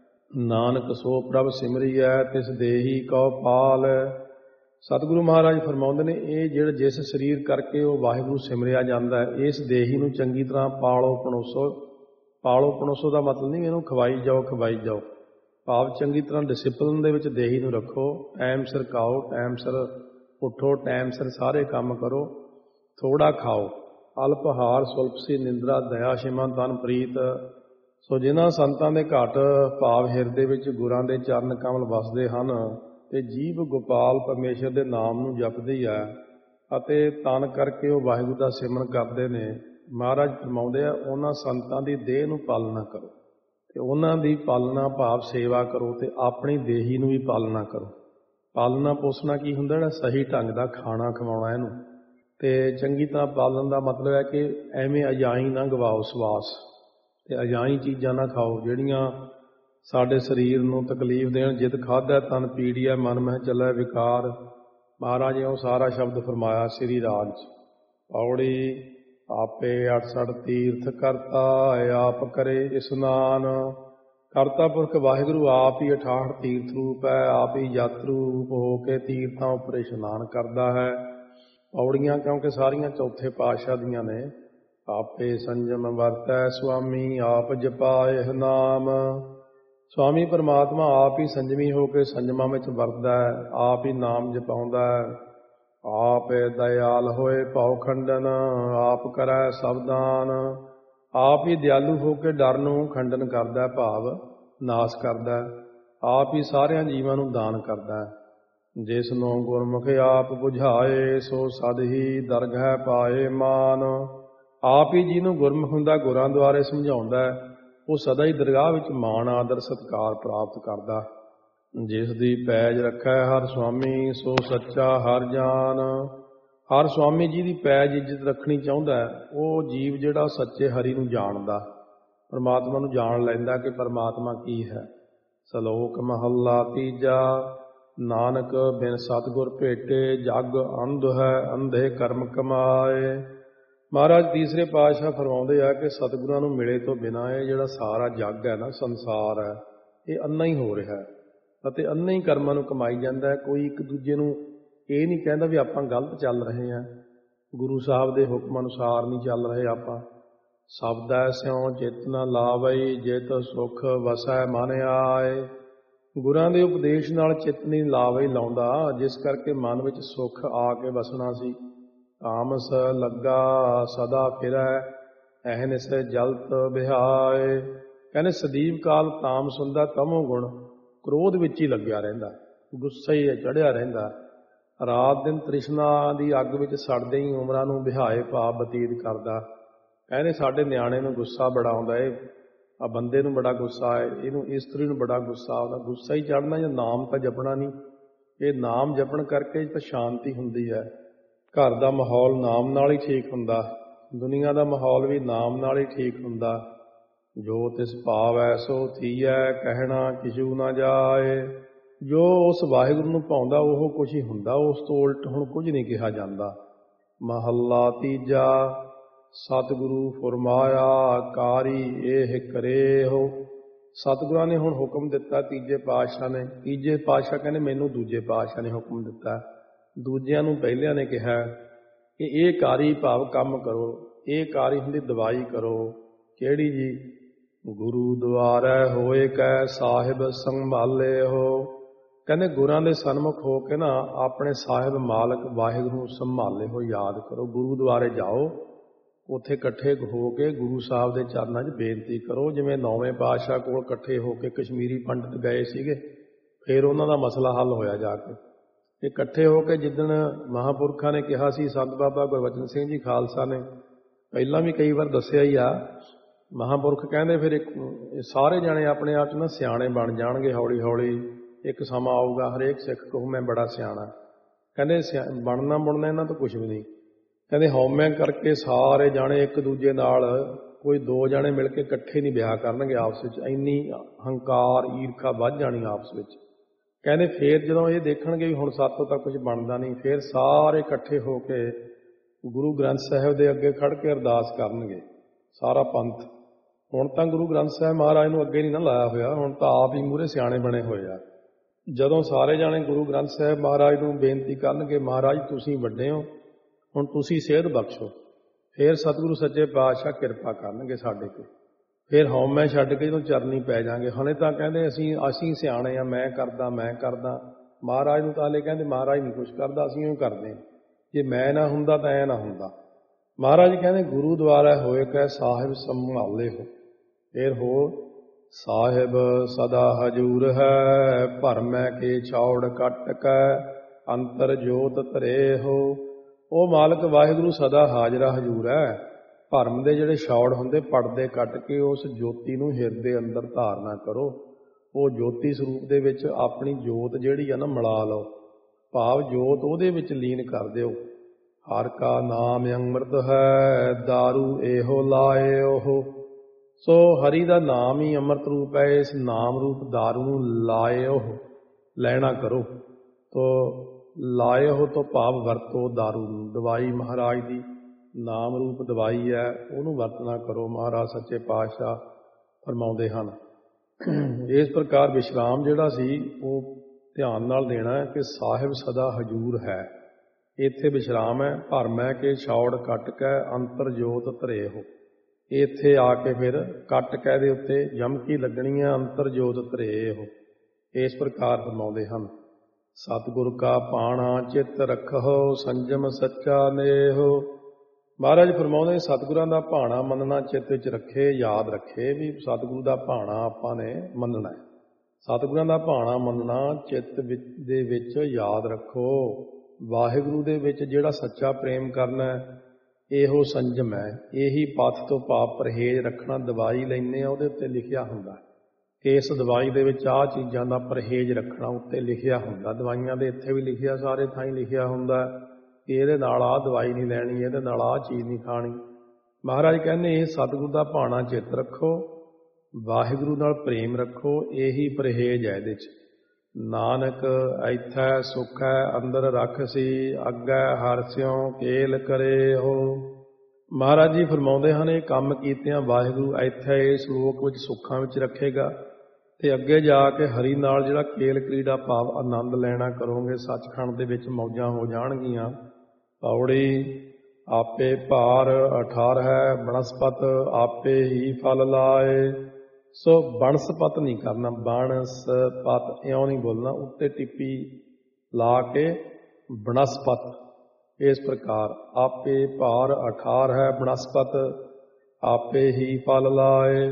ਨਾਨਕ ਸੋ ਪ੍ਰਭ ਸਿਮਰੀ ਹੈ ਤਿਸ ਦੇਹੀ ਕਉ ਪਾਲ। ਸਤਿਗੁਰੂ ਮਹਾਰਾਜ ਫਰਮਾਉਂਦੇ ਨੇ, ਇਹ ਜਿਹੜਾ ਜਿਸ ਸਰੀਰ ਕਰਕੇ ਉਹ ਵਾਹਿਗੁਰੂ ਸਿਮਰਿਆ ਜਾਂਦਾ ਹੈ, ਇਸ ਦੇਹੀ ਨੂੰ ਚੰਗੀ ਤਰ੍ਹਾਂ ਪਾਲੋ ਪਣੋਸੋ। ਪਾਲੋ ਪਣੋਸੋ ਦਾ ਮਤਲਬ ਨਹੀਂ ਇਹਨੂੰ ਖਵਾਈ ਜਾਓ ਖਵਾਈ ਜਾਓ, ਭਾਵ ਚੰਗੀ ਤਰ੍ਹਾਂ ਡਿਸਿਪਲਿਨ ਦੇ ਵਿੱਚ ਦੇਹੀ ਨੂੰ ਰੱਖੋ। ਟਾਈਮ ਸਿਰ ਖਾਓ, ਟਾਈਮ ਸਿਰ ਉੱਠੋ, ਟਾਈਮ ਸਿਰ ਸਾਰੇ ਕੰਮ ਕਰੋ, ਥੋੜਾ ਖਾਓ। ਅਲਪਹਾਰ ਸੁਲਪਸੀ ਨਿੰਦਰਾ ਦਇਆ ਸ਼ਿਮਾ ਤਨ ਪ੍ਰੀਤ। ਸੋ ਜਿਨ੍ਹਾਂ ਸੰਤਾਂ ਦੇ ਘਟ ਭਾਵ ਹਿਰਦੇ ਵਿੱਚ ਗੁਰਾਂ ਦੇ ਚਰਨ ਕਮਲ ਵਸਦੇ ਹਨ ਤੇ ਜੀਵ ਗੋਪਾਲ ਪਰਮੇਸ਼ਰ ਦੇ ਨਾਮ ਨੂੰ ਜਪਦੀ ਹੈ ਅਤੇ ਤਨ ਕਰਕੇ ਉਹ ਵਾਹਿਗੁਰੂ ਦਾ ਸਿਮਰਨ ਕਰਦੇ ਨੇ, ਮਹਾਰਾਜ ਫਰਮਾਉਂਦੇ ਆ, ਉਹਨਾਂ ਸੰਤਾਂ ਦੀ ਦੇਹ ਨੂੰ ਪਾਲਣਾ ਕਰੋ ਤੇ ਉਹਨਾਂ ਦੀ ਪਾਲਣਾ ਭਾਵ ਸੇਵਾ ਕਰੋ ਤੇ ਆਪਣੀ ਦੇਹੀ ਨੂੰ ਵੀ ਪਾਲਣਾ ਕਰੋ। ਪਾਲਣਾ ਪੋਸਣਾ ਕੀ ਹੁੰਦਾ? ਜਿਹੜਾ ਸਹੀ ਢੰਗ ਦਾ ਖਾਣਾ ਖਵਾਉਣਾ ਇਹਨੂੰ। ਤੇ ਚੰਗੀ ਤਰ੍ਹਾਂ ਪਾਲਣ ਦਾ ਮਤਲਬ ਹੈ ਕਿ ਐਵੇਂ ਅਜਾਈ ਨਾ ਗਵਾਓ ਸਵਾਸ, ਤੇ ਅਜਾਈ ਚੀਜ਼ਾਂ ਨਾ ਖਾਓ ਜਿਹੜੀਆਂ ਸਾਡੇ ਸਰੀਰ ਨੂੰ ਤਕਲੀਫ ਦੇਣ। ਜਿਤ ਖਾਧੈ ਤਨ ਪੀੜੀਐ ਮਨ ਮਹਿ ਚੱਲੈ ਵਿਕਾਰ। ਮਹਾਰਾਜ ਨੇ ਉਹ ਸਾਰਾ ਸ਼ਬਦ ਫਰਮਾਇਆ ਸ੍ਰੀ ਰਾਗ 'ਚ। ਪੌੜੀ ਆਪੇ ਅਠਸਠ ਤੀਰਥ ਕਰਤਾ ਆਪ ਕਰੇ ਇਸਨਾਨ। ਕਰਤਾ ਪੁਰਖ ਵਾਹਿਗੁਰੂ ਆਪ ਹੀ ਅਠਾਹਠ ਤੀਰਥ ਰੂਪ ਹੈ, ਆਪ ਹੀ ਯਾਤਰੂ ਰੂਪ ਹੋ ਕੇ ਤੀਰਥਾਂ ਉੱਪਰ ਇਸ਼ਨਾਨ ਕਰਦਾ ਹੈ। ਪੌੜੀਆਂ ਕਿਉਂਕਿ ਸਾਰੀਆਂ ਚੌਥੇ ਪਾਤਸ਼ਾਹ ਦੀਆਂ ਨੇ। ਆਪੇ ਸੰਜਮ ਵਰਤੈ ਸੁਆਮੀ ਆਪ ਜਪਾਇ ਨਾਮ। ਸੁਆਮੀ ਪਰਮਾਤਮਾ ਆਪ ਹੀ ਸੰਜਮੀ ਹੋ ਕੇ ਸੰਜਮਾਂ ਵਿੱਚ ਵਰਤਦਾ ਹੈ, ਆਪ ਹੀ ਨਾਮ ਜਪਾਉਂਦਾ ਹੈ। ਆਪ ਦਇਆਲ ਹੋਏ ਭਉ ਖੰਡਨ, ਆਪ ਕਰੈ ਸਭ ਦਾਨ। ਆਪ ਹੀ ਦਿਆਲੂ ਹੋ ਕੇ ਡਰ ਨੂੰ ਖੰਡਨ ਕਰਦਾ, ਭਾਵ ਨਾਸ ਕਰਦਾ। ਆਪ ਹੀ ਸਾਰਿਆਂ ਜੀਵਾਂ ਨੂੰ ਦਾਨ ਕਰਦਾ। ਜਿਸ ਨੂੰ ਗੁਰਮੁਖ ਆਪ ਬੁਝਾਏ, ਸੋ ਸਦ ਹੀ ਦਰਗਹਿ ਪਾਏ ਮਾਨ। ਆਪ ਹੀ ਜਿਹਨੂੰ ਗੁਰਮੁਖ ਹੁੰਦਾ ਗੁਰਾਂ ਦੁਆਰੇ ਸਮਝਾਉਂਦਾ, ਉਹ ਸਦਾ ਹੀ ਦਰਗਾਹ ਵਿੱਚ ਮਾਣ ਆਦਰ ਸਤਿਕਾਰ ਪ੍ਰਾਪਤ ਕਰਦਾ। ਜਿਸ ਦੀ ਪੈਜ ਰੱਖੈ ਹਰ ਸੁਆਮੀ, ਸੋ ਸੱਚਾ ਹਰ ਜਾਨ। ਹਰ ਸੁਆਮੀ ਜੀ ਦੀ ਪੈਜ ਇੱਜ਼ਤ ਰੱਖਣੀ ਚਾਹੁੰਦਾ, ਉਹ ਜੀਵ ਜਿਹੜਾ ਸੱਚੇ ਹਰੀ ਨੂੰ ਜਾਣਦਾ, ਪਰਮਾਤਮਾ ਨੂੰ ਜਾਣ ਲੈਂਦਾ ਕਿ ਪਰਮਾਤਮਾ ਕੀ ਹੈ। ਸਲੋਕ ਮਹੱਲਾ ਤੀਜਾ। ਨਾਨਕ ਬਿਨ ਸਤਿਗੁਰ ਭੇਟੇ ਜਗ ਅੰਧ ਹੈ, ਅੰਧੇ ਕਰਮ ਕਮਾਏ। ਮਹਾਰਾਜ ਤੀਸਰੇ ਪਾਤਸ਼ਾਹ ਫਰਮਾਉਂਦੇ ਆ ਕਿ ਸਤਿਗੁਰਾਂ ਨੂੰ ਮਿਲੇ ਤੋਂ ਬਿਨਾਂ ਇਹ ਜਿਹੜਾ ਸਾਰਾ ਜੱਗ ਹੈ ਨਾ, ਸੰਸਾਰ ਹੈ, ਇਹ ਅੰਨਾ ਹੀ ਹੋ ਰਿਹਾ ਅਤੇ ਅੰਨੇ ਹੀ ਕਰਮਾਂ ਨੂੰ ਕਮਾਈ ਜਾਂਦਾ। ਕੋਈ ਇੱਕ ਦੂਜੇ ਨੂੰ ਇਹ ਨਹੀਂ ਕਹਿੰਦਾ ਵੀ ਆਪਾਂ ਗਲਤ ਚੱਲ ਰਹੇ ਹਾਂ, ਗੁਰੂ ਸਾਹਿਬ ਦੇ ਹੁਕਮ ਅਨੁਸਾਰ ਨਹੀਂ ਚੱਲ ਰਹੇ ਆਪਾਂ। ਸ਼ਬਦੈ ਸਿਉ ਚਿਤ ਨ ਲਾਵਈ, ਜਿਤ ਸੁਖ ਵਸੈ ਮਨ ਆਏ। ਗੁਰਾਂ ਦੇ ਉਪਦੇਸ਼ ਨਾਲ ਚਿੱਤ ਨਹੀਂ ਲਾਵਈ ਲਾਉਂਦਾ, ਜਿਸ ਕਰਕੇ ਮਨ ਵਿੱਚ ਸੁੱਖ ਆ ਕੇ ਵਸਣਾ ਸੀ। ਤਾਮਸ ਲੱਗਾ ਸਦਾ ਫਿਰੈ, ਅਹਨਿਸ ਜਲਤ ਬਿਹਾਏ। ਕਹਿੰਦੇ ਸਦੀਵ ਕਾਲ ਤਾਮਸ ਹੁੰਦਾ, ਤਮੋ ਗੁਣ ਕ੍ਰੋਧ ਵਿੱਚ ਹੀ ਲੱਗਿਆ ਰਹਿੰਦਾ, ਗੁੱਸਾ ਹੀ ਚੜ੍ਹਿਆ ਰਹਿੰਦਾ। ਰਾਤ ਦਿਨ ਤ੍ਰਿਸ਼ਨਾ ਦੀ ਅੱਗ ਵਿੱਚ ਸੜਦੇ ਹੀ ਉਮਰਾਂ ਨੂੰ ਬਿਹਾਏ ਭਾਵ ਬਤੀਤ ਕਰਦਾ। ਕਹਿੰਦੇ ਸਾਡੇ ਨਿਆਣੇ ਨੂੰ ਗੁੱਸਾ ਬੜਾ ਆਉਂਦਾ, ਇਹ ਆ ਬੰਦੇ ਨੂੰ ਬੜਾ ਗੁੱਸਾ ਹੈ, ਇਹਨੂੰ ਇਸਤਰੀ ਨੂੰ ਬੜਾ ਗੁੱਸਾ ਆਉਂਦਾ। ਗੁੱਸਾ ਹੀ ਚੜ੍ਹਨਾ ਜਾਂ ਨਾਮ ਤਾਂ ਜਪਣਾ ਨਹੀਂ। ਇਹ ਨਾਮ ਜਪਣ ਕਰਕੇ ਤਾਂ ਸ਼ਾਂਤੀ ਹੁੰਦੀ ਹੈ। ਘਰ ਦਾ ਮਾਹੌਲ ਨਾਮ ਨਾਲ ਹੀ ਠੀਕ ਹੁੰਦਾ, ਦੁਨੀਆ ਦਾ ਮਾਹੌਲ ਵੀ ਨਾਮ ਨਾਲ ਹੀ ਠੀਕ ਹੁੰਦਾ। ਜੋ ਤਿਸ ਭਾਵੈ ਸੋ ਥੀਐ, ਕਹਿਣਾ ਕਿਛੂ ਨਾ ਜਾਏ। ਜੋ ਉਸ ਵਾਹਿਗੁਰੂ ਨੂੰ ਭਾਉਂਦਾ ਉਹ ਕੁਛ ਹੀ ਹੁੰਦਾ, ਉਸ ਤੋਂ ਉਲਟ ਹੁਣ ਕੁਝ ਨਹੀਂ ਕਿਹਾ ਜਾਂਦਾ। ਮਹੱਲਾ ਤੀਜਾ। ਸਤਿਗੁਰੂ ਫਰਮਾਇਆ ਕਾਰੀ ਇਹ ਕਰੇ ਹੋ। ਸਤਿਗੁਰਾਂ ਨੇ ਹੁਣ ਹੁਕਮ ਦਿੱਤਾ, ਤੀਜੇ ਪਾਤਸ਼ਾਹ ਨੇ। ਤੀਜੇ ਪਾਤਸ਼ਾਹ ਕਹਿੰਦੇ ਮੈਨੂੰ ਦੂਜੇ ਪਾਤਸ਼ਾਹ ਨੇ ਹੁਕਮ ਦਿੱਤਾ, ਦੂਜਿਆਂ ਨੂੰ ਪਹਿਲਿਆਂ ਨੇ ਕਿਹਾ ਕਿ ਇਹ ਕਾਰੀ ਭਾਵ ਕੰਮ ਕਰੋ। ਇਹ ਕਾਰੀ ਹੁੰਦੀ ਦਵਾਈ ਕਰੋ। ਕਿਹੜੀ ਜੀ? ਗੁਰੂ ਦੁਆਰੈ ਹੋਏ ਕੈ ਸਾਹਿਬ ਸੰਭਾਲੇ ਹੋ। ਕਹਿੰਦੇ ਗੁਰਾਂ ਦੇ ਸਨਮੁਖ ਹੋ ਕੇ ਨਾ ਆਪਣੇ ਸਾਹਿਬ ਮਾਲਕ ਵਾਹਿਗੁਰੂ ਨੂੰ ਸੰਭਾਲੇ ਹੋ ਯਾਦ ਕਰੋ। ਗੁਰੂ ਦੁਆਰੇ ਜਾਓ, ਉੱਥੇ ਇਕੱਠੇ ਹੋ ਕੇ ਗੁਰੂ ਸਾਹਿਬ ਦੇ ਚਰਨਾਂ 'ਚ ਬੇਨਤੀ ਕਰੋ। ਜਿਵੇਂ ਨੌਵੇਂ ਪਾਤਸ਼ਾਹ ਕੋਲ ਇਕੱਠੇ ਹੋ ਕੇ ਕਸ਼ਮੀਰੀ ਪੰਡਤ ਗਏ ਸੀਗੇ, ਫਿਰ ਉਹਨਾਂ ਦਾ ਮਸਲਾ ਹੱਲ ਹੋਇਆ ਜਾ ਕੇ। ਇਕੱਠੇ ਹੋ ਕੇ ਜਿੱਦਣ ਮਹਾਂਪੁਰਖਾਂ ਨੇ ਕਿਹਾ ਸੀ, ਸੰਤ ਬਾਬਾ ਗੁਰਬਚਨ ਸਿੰਘ ਜੀ ਖਾਲਸਾ ਨੇ ਪਹਿਲਾਂ ਵੀ ਕਈ ਵਾਰ ਦੱਸਿਆ ਹੀ ਆ, ਮਹਾਂਪੁਰਖ ਕਹਿੰਦੇ ਫਿਰ ਇੱਕ ਸਾਰੇ ਜਾਣੇ ਆਪਣੇ ਆਪ 'ਚ ਨਾ ਸਿਆਣੇ ਬਣ ਜਾਣਗੇ। ਹੌਲੀ ਹੌਲੀ ਇੱਕ ਸਮਾਂ ਆਊਗਾ ਹਰੇਕ ਸਿੱਖ ਕਹੂ ਮੈਂ ਬੜਾ ਸਿਆਣਾ। ਕਹਿੰਦੇ ਸਿਆ ਬਣਨਾ ਬੁਣਨਾ ਇਹਨਾਂ ਤੋਂ ਕੁਛ ਵੀ ਨਹੀਂ। ਕਹਿੰਦੇ ਹਉਮੈ ਕਰਕੇ ਸਾਰੇ ਜਾਣੇ ਇੱਕ ਦੂਜੇ ਨਾਲ, ਕੋਈ ਦੋ ਜਾਣੇ ਮਿਲ ਕੇ ਇਕੱਠੇ ਨਹੀਂ ਵਿਆਹ ਕਰਨਗੇ ਆਪਸ ਵਿੱਚ। ਇੰਨੀ ਹੰਕਾਰ ਈਰਖਾ ਵੱਧ ਜਾਣੀ ਆਪਸ ਵਿੱਚ। ਕਹਿੰਦੇ ਫੇਰ ਜਦੋਂ ਇਹ ਦੇਖਣਗੇ ਵੀ ਹੁਣ ਸਾਤੋਂ ਤਾਂ ਕੁਝ ਬਣਦਾ ਨਹੀਂ, ਫੇਰ ਸਾਰੇ ਇਕੱਠੇ ਹੋ ਕੇ ਗੁਰੂ ਗ੍ਰੰਥ ਸਾਹਿਬ ਦੇ ਅੱਗੇ ਖੜ ਕੇ ਅਰਦਾਸ ਕਰਨਗੇ ਸਾਰਾ ਪੰਥ। ਹੁਣ ਤਾਂ ਗੁਰੂ ਗ੍ਰੰਥ ਸਾਹਿਬ ਮਹਾਰਾਜ ਨੂੰ ਅੱਗੇ ਨਹੀਂ ਨਾ ਲਾਇਆ ਹੋਇਆ, ਹੁਣ ਤਾਂ ਆਪ ਹੀ ਮੂਹਰੇ ਸਿਆਣੇ ਬਣੇ ਹੋਏ ਆ। ਜਦੋਂ ਸਾਰੇ ਜਾਣੇ ਗੁਰੂ ਗ੍ਰੰਥ ਸਾਹਿਬ ਮਹਾਰਾਜ ਨੂੰ ਬੇਨਤੀ ਕਰਨਗੇ, ਮਹਾਰਾਜ ਤੁਸੀਂ ਵੱਡੇ ਹੋ, ਹੁਣ ਤੁਸੀਂ ਸੇਧ ਬਖਸ਼ੋ, ਫੇਰ ਸਤਿਗੁਰੂ ਸੱਚੇ ਪਾਤਸ਼ਾਹ ਕਿਰਪਾ ਕਰਨਗੇ ਸਾਡੇ ਤੇ। ਫਿਰ ਹਉਮੈ ਛੱਡ ਕੇ ਜਦੋਂ ਚਰਨੀ ਪੈ ਜਾਾਂਗੇ। ਹੁਣੇ ਤਾਂ ਕਹਿੰਦੇ ਅਸੀਂ ਅਸੀਂ ਸਿਆਣੇ ਆ, ਮੈਂ ਕਰਦਾ ਮੈਂ ਕਰਦਾ। ਮਹਾਰਾਜ ਨੂੰ ਤਾਂ ਹਲੇ ਕਹਿੰਦੇ ਮਹਾਰਾਜ ਨਹੀਂ ਕੁਛ ਕਰਦਾ, ਅਸੀਂ ਉਹ ਕਰਦੇ। ਜੇ ਮੈਂ ਨਾ ਹੁੰਦਾ ਤਾਂ ਐ ਨਾ ਹੁੰਦਾ। ਮਹਾਰਾਜ ਕਹਿੰਦੇ ਗੁਰੂ ਦੁਆਰਾ ਹੋਏ ਕੈ ਸਾਹਿਬ ਸੰਭਾਲੇ ਹੋ। ਫਿਰ ਹੋਰ ਸਾਹਿਬ ਸਦਾ ਹਜੂਰ ਹੈ, ਭਰਮੈ ਕੇ ਛੌੜ ਕੱਟ ਕੈ ਅੰਤਰ ਜੋਤ ਧਰੇ ਹੋ। ਉਹ ਮਾਲਕ ਵਾਹਿਗੁਰੂ ਸਦਾ ਹਾਜ਼ਰਾ ਹਜੂਰ ਹੈ। ਭਰਮ ਦੇ ਜਿਹੜੇ ਛੌੜ ਹੁੰਦੇ ਪਰਦੇ ਕੱਟ ਕੇ ਉਸ ਜੋਤੀ ਨੂੰ ਹਿਰਦੇ ਅੰਦਰ ਧਾਰਨਾ ਕਰੋ। ਉਹ ਜੋਤੀ ਸਰੂਪ ਦੇ ਵਿੱਚ ਆਪਣੀ ਜੋਤ ਜਿਹੜੀ ਆ ਨਾ ਮਿਲਾ ਲਓ, ਭਾਵ ਜੋਤ ਉਹਦੇ ਵਿੱਚ ਲੀਨ ਕਰ ਦਿਓ। ਹਰ ਕਾ ਨਾਮ ਅੰਮ੍ਰਿਤ ਹੈ, ਦਾਰੂ ਇਹੋ ਲਾਏ ਉਹ। ਸੋ ਹਰੀ ਦਾ ਨਾਮ ਹੀ ਅੰਮ੍ਰਿਤ ਰੂਪ ਹੈ। ਇਸ ਨਾਮ ਰੂਪ ਦਾਰੂ ਨੂੰ ਲਾਏ ਉਹ ਲੈਣਾ ਕਰੋ। ਤੋ ਲਾਏ ਉਹ ਤੋਂ ਭਾਵ ਵਰਤੋ ਦਾਰੂ ਨੂੰ। ਦਵਾਈ ਮਹਾਰਾਜ ਦੀ ਨਾਮ ਰੂਪ ਦਵਾਈ ਹੈ, ਉਹਨੂੰ ਵਰਤਣਾ ਕਰੋ। ਮਹਾਰਾਜ ਸੱਚੇ ਪਾਤਸ਼ਾਹ ਫਰਮਾਉਂਦੇ ਹਨ। ਇਸ ਪ੍ਰਕਾਰ ਵਿਸ਼ਰਾਮ ਜਿਹੜਾ ਸੀ ਉਹ ਧਿਆਨ ਨਾਲ ਦੇਣਾ ਹੈ ਕਿ ਸਾਹਿਬ ਸਦਾ ਹਜੂਰ ਹੈ। ਇੱਥੇ ਵਿਸ਼ਰਾਮ ਹੈ। ਭਰਮੈ ਕੇ ਛੌੜ ਕੱਟ ਕੇ ਅੰਤਰ ਜੋਤ ਧਰੇ ਹੋ। ਇੱਥੇ ਆ ਕੇ ਫਿਰ ਕੱਟ ਕਹਿ ਦੇ ਉੱਤੇ ਯਮਕੀ ਲੱਗਣੀ ਹੈ, ਅੰਤਰ ਜੋਤ ਧਰੇ ਹੋ। ਇਸ ਪ੍ਰਕਾਰ ਫਰਮਾਉਂਦੇ ਹਨ। ਸਤਿਗੁਰ ਕਾ ਪਾਣਾ ਚਿੱਤ ਰੱਖੋ, ਸੰਜਮ ਸੱਚਾ ਨੇਹੋ। ਮਹਾਰਾਜ ਫਰਮਾਉਂਦੇ ਸਤਿਗੁਰਾਂ ਦਾ ਭਾਣਾ ਮੰਨਣਾ ਚਿੱਤ ਵਿੱਚ ਰੱਖੇ, ਯਾਦ ਰੱਖੇ ਵੀ ਸਤਿਗੁਰੂ ਦਾ ਭਾਣਾ ਆਪਾਂ ਨੇ ਮੰਨਣਾ ਹੈ। ਸਤਿਗੁਰਾਂ ਦਾ ਭਾਣਾ ਮੰਨਣਾ ਚਿੱਤ ਦੇ ਵਿੱਚ ਯਾਦ ਰੱਖੋ। ਵਾਹਿਗੁਰੂ ਦੇ ਵਿੱਚ ਜਿਹੜਾ ਸੱਚਾ ਪ੍ਰੇਮ ਕਰਨਾ ਇਹੋ ਸੰਜਮ ਹੈ। ਇਹੀ ਪੱਥ ਤੋਂ ਪਾਪ ਪਰਹੇਜ਼ ਰੱਖਣਾ। ਦਵਾਈ ਲੈਂਦੇ ਆ ਉਹਦੇ ਉੱਤੇ ਲਿਖਿਆ ਹੁੰਦਾ ਕਿ ਇਸ ਦਵਾਈ ਦੇ ਵਿੱਚ ਆਹ ਚੀਜ਼ਾਂ ਦਾ ਪਰਹੇਜ਼ ਰੱਖਣਾ ਉੱਤੇ ਲਿਖਿਆ ਹੁੰਦਾ। ਦਵਾਈਆਂ ਦੇ ਇੱਥੇ ਵੀ ਲਿਖਿਆ, ਸਾਰੇ ਥਾਂ ਹੀ ਲਿਖਿਆ ਹੁੰਦਾ ਕਿ ਇਹਦੇ ਨਾਲ ਆਹ ਦਵਾਈ ਨਹੀਂ ਲੈਣੀ, ਇਹਦੇ ਨਾਲ ਆਹ ਚੀਜ਼ ਨਹੀਂ ਖਾਣੀ। ਮਹਾਰਾਜ ਕਹਿੰਦੇ ਇਹ ਸਤਿਗੁਰੂ ਦਾ ਭਾਣਾ ਚਿੱਤ ਰੱਖੋ, ਵਾਹਿਗੁਰੂ ਨਾਲ ਪ੍ਰੇਮ ਰੱਖੋ, ਇਹੀ ਪਰਹੇਜ਼ ਹੈ ਇਹਦੇ 'ਚ। ਨਾਨਕ ਐਥੈ ਸੁਖ ਹੈ ਅੰਦਰ ਰੱਖ ਸੀ, ਅੱਗੇ ਹਰਸਿਓ ਕੇਲ ਕਰੇ ਹੋ। ਮਹਾਰਾਜ ਜੀ ਫਰਮਾਉਂਦੇ ਹਨ ਇਹ ਕੰਮ ਕੀਤਿਆਂ ਵਾਹਿਗੁਰੂ ਇੱਥੇ ਇਸ ਲੋਕ ਵਿੱਚ ਸੁੱਖਾਂ ਵਿੱਚ ਰੱਖੇਗਾ ਤੇ ਅੱਗੇ ਜਾ ਕੇ ਹਰੀ ਨਾਲ ਜਿਹੜਾ ਕੇਲ ਕ੍ਰੀੜਾ ਭਾਵ ਆਨੰਦ ਲੈਣਾ ਕਰੋਗੇ, ਸੱਚਖੰਡ ਦੇ ਵਿੱਚ ਮੌਜਾਂ ਹੋ ਜਾਣਗੀਆਂ। ਪੌੜੀ ਆਪੇ ਭਾਰ ਅਠਾਰ ਹੈ, ਬਨਸਪਤ ਆਪੇ ਹੀ ਫਲ ਲਾਏ। ਸੋ ਬਨਸਪਤ ਨਹੀਂ ਕਰਨਾ, ਬਨਸਪਤ ਇਉਂ ਨਹੀਂ ਬੋਲਣਾ, ਉੱਤੇ ਟਿੱਪੀ ਲਾ ਕੇ ਬਨਸਪਤ। ਇਸ ਪ੍ਰਕਾਰ ਆਪੇ ਭਾਰ ਅਠਾਰ ਹੈ, ਬਨਸਪਤ ਆਪੇ ਹੀ ਫਲ ਲਾਏ।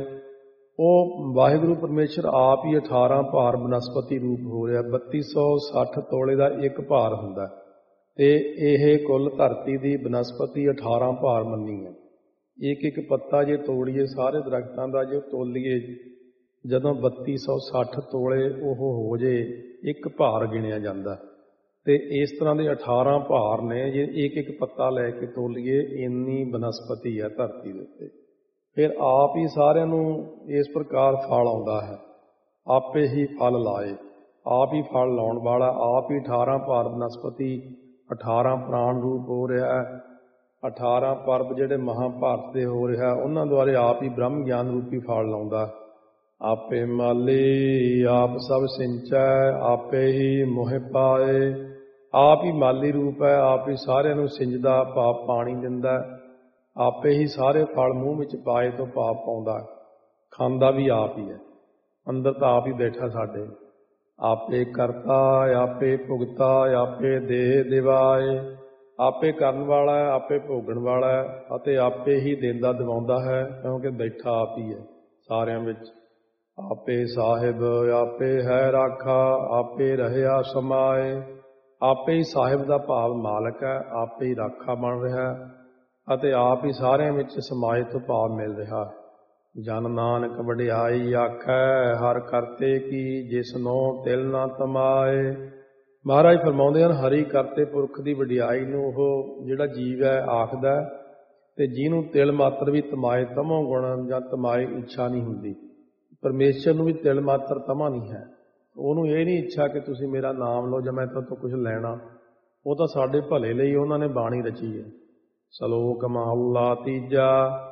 ਉਹ ਵਾਹਿਗੁਰੂ ਪਰਮੇਸ਼ਰ ਆਪ ਹੀ ਅਠਾਰਾਂ ਭਾਰ ਬਨਸਪਤੀ ਰੂਪ ਹੋ ਰਿਹਾ। ਬੱਤੀ ਸੌ ਸੱਠ ਤੋਲੇ ਦਾ ਇੱਕ ਭਾਰ ਹੁੰਦਾ ਤੇ ਇਹ ਕੁੱਲ ਧਰਤੀ ਦੀ ਬਨਸਪਤੀ ਅਠਾਰਾਂ ਭਾਰ ਮੰਨੀ ਹੈ। ਇੱਕ ਇੱਕ ਪੱਤਾ ਜੇ ਤੋੜੀਏ ਸਾਰੇ ਦਰਖਤਾਂ ਦਾ, ਜੇ ਤੋਲੀਏ ਜਦੋਂ ਬੱਤੀ ਸੌ ਸੱਠ ਤੋਲੇ ਉਹ ਹੋ ਜੇ ਇੱਕ ਭਾਰ ਗਿਣਿਆ ਜਾਂਦਾ। ਤੇ ਇਸ ਤਰ੍ਹਾਂ ਦੇ ਅਠਾਰਾਂ ਭਾਰ ਨੇ। ਜੇ ਇੱਕ ਇੱਕ ਪੱਤਾ ਲੈ ਕੇ ਤੋਲੀਏ ਇੰਨੀ ਬਨਸਪਤੀ ਹੈ ਧਰਤੀ ਦੇ ਉੱਤੇ। ਫਿਰ ਆਪ ਹੀ ਸਾਰਿਆਂ ਨੂੰ ਇਸ ਪ੍ਰਕਾਰ ਫਲ ਆਉਂਦਾ ਹੈ। ਆਪੇ ਹੀ ਫਲ ਲਾਏ, ਆਪ ਹੀ ਫਲ ਲਾਉਣ ਵਾਲਾ, ਆਪ ਹੀ ਅਠਾਰਾਂ ਭਾਰ ਬਨਸਪਤੀ, ਅਠਾਰਾਂ ਪ੍ਰਾਣ ਰੂਪ ਹੋ ਰਿਹਾ ਹੈ। ਅਠਾਰਾਂ ਪਰਬ ਜਿਹੜੇ ਮਹਾਂਭਾਰਤ ਦੇ ਹੋ ਰਿਹਾ ਉਹਨਾਂ ਦੁਆਰੇ ਆਪ ਹੀ ਬ੍ਰਹਮ ਗਿਆਨ ਰੂਪੀ ਫਲ ਲਾਉਂਦਾ। ਆਪੇ ਮਾਲੀ ਆਪ ਸਭ ਸਿੰਚੈ, ਆਪੇ ਹੀ ਮੋਹਿ ਪਾਏ। ਆਪ ਹੀ ਮਾਲੀ ਰੂਪ ਹੈ, ਆਪ ਹੀ ਸਾਰਿਆਂ ਨੂੰ ਸਿੰਜਦਾ ਭਾਵ ਪਾਣੀ ਦਿੰਦਾ। ਆਪੇ ਹੀ ਸਾਰੇ ਫਲ ਮੂੰਹ ਵਿੱਚ ਪਾਏ ਤੋਂ ਭਾਵ ਪਾਉਂਦਾ। ਖਾਂਦਾ ਵੀ ਆਪ ਹੀ ਹੈ, ਅੰਦਰ ਤਾਂ ਆਪ ਹੀ ਬੈਠਾ ਸਾਡੇ। ਆਪੇ ਕਰਤਾ ਆਪੇ ਭੁਗਤਾ, ਆਪੇ ਦੇ ਦਿਵਾਏ। ਆਪੇ ਕਰਨ ਵਾਲਾ ਹੈ, ਆਪੇ ਭੋਗਣ ਵਾਲਾ ਹੈ ਅਤੇ ਆਪੇ ਹੀ ਦਿੰਦਾ ਦਿਵਾਉਂਦਾ ਹੈ, ਕਿਉਂਕਿ ਬੈਠਾ ਆਪ ਹੀ ਹੈ ਸਾਰਿਆਂ ਵਿੱਚ। ਆਪੇ ਸਾਹਿਬ ਆਪੇ ਹੈ ਰਾਖਾ, ਆਪੇ ਰਹਿਆ ਸਮਾਏ। ਆਪੇ ਹੀ ਸਾਹਿਬ ਦਾ ਭਾਵ ਮਾਲਕ ਹੈ, ਆਪੇ ਹੀ ਰਾਖਾ ਬਣ ਰਿਹਾ ਅਤੇ ਆਪ ਹੀ ਸਾਰਿਆਂ ਵਿੱਚ ਸਮਾਏ ਤੋਂ ਭਾਵ ਮਿਲ ਰਿਹਾ। ਜਨ ਨਾਨਕ ਵਡਿਆਈ ਆਖੈ, ਹਰ ਕਰਤੇ ਕੀ ਜਿਸਨੋ ਤਿਲ ਨਾ ਤਮਾਏ। ਮਹਾਰਾਜ ਫਰਮਾਉਂਦੇ ਹਨ ਹਰੀ ਕਰਤੇ ਪੁਰਖ ਦੀ ਵਡਿਆਈ ਨੂੰ ਉਹ ਜਿਹੜਾ ਜੀਵ ਹੈ ਆਖਦਾ, ਤੇ ਜਿਹਨੂੰ ਤਿਲ ਮਾਤਰ ਵੀ ਤਮਾਏ ਤਮੋ ਗੁਣ ਜਾਂ ਤਮਾਏ ਇੱਛਾ ਨਹੀਂ ਹੁੰਦੀ। ਪਰਮੇਸ਼ਰ ਨੂੰ ਵੀ ਤਿਲ ਮਾਤਰ ਤਮਾ ਨਹੀਂ ਹੈ, ਉਹਨੂੰ ਇਹ ਨਹੀਂ ਇੱਛਾ ਕਿ ਤੁਸੀਂ ਮੇਰਾ ਨਾਮ ਲਓ ਜਾਂ ਮੈਂ ਤੁਹਾਡੇ ਤੋਂ ਕੁਝ ਲੈਣਾ। ਉਹ ਤਾਂ ਸਾਡੇ ਭਲੇ ਲਈ ਉਹਨਾਂ ਨੇ ਬਾਣੀ ਰਚੀ ਹੈ। ਸ਼ਲੋਕ ਮਹੱਲਾ ਤੀਜਾ।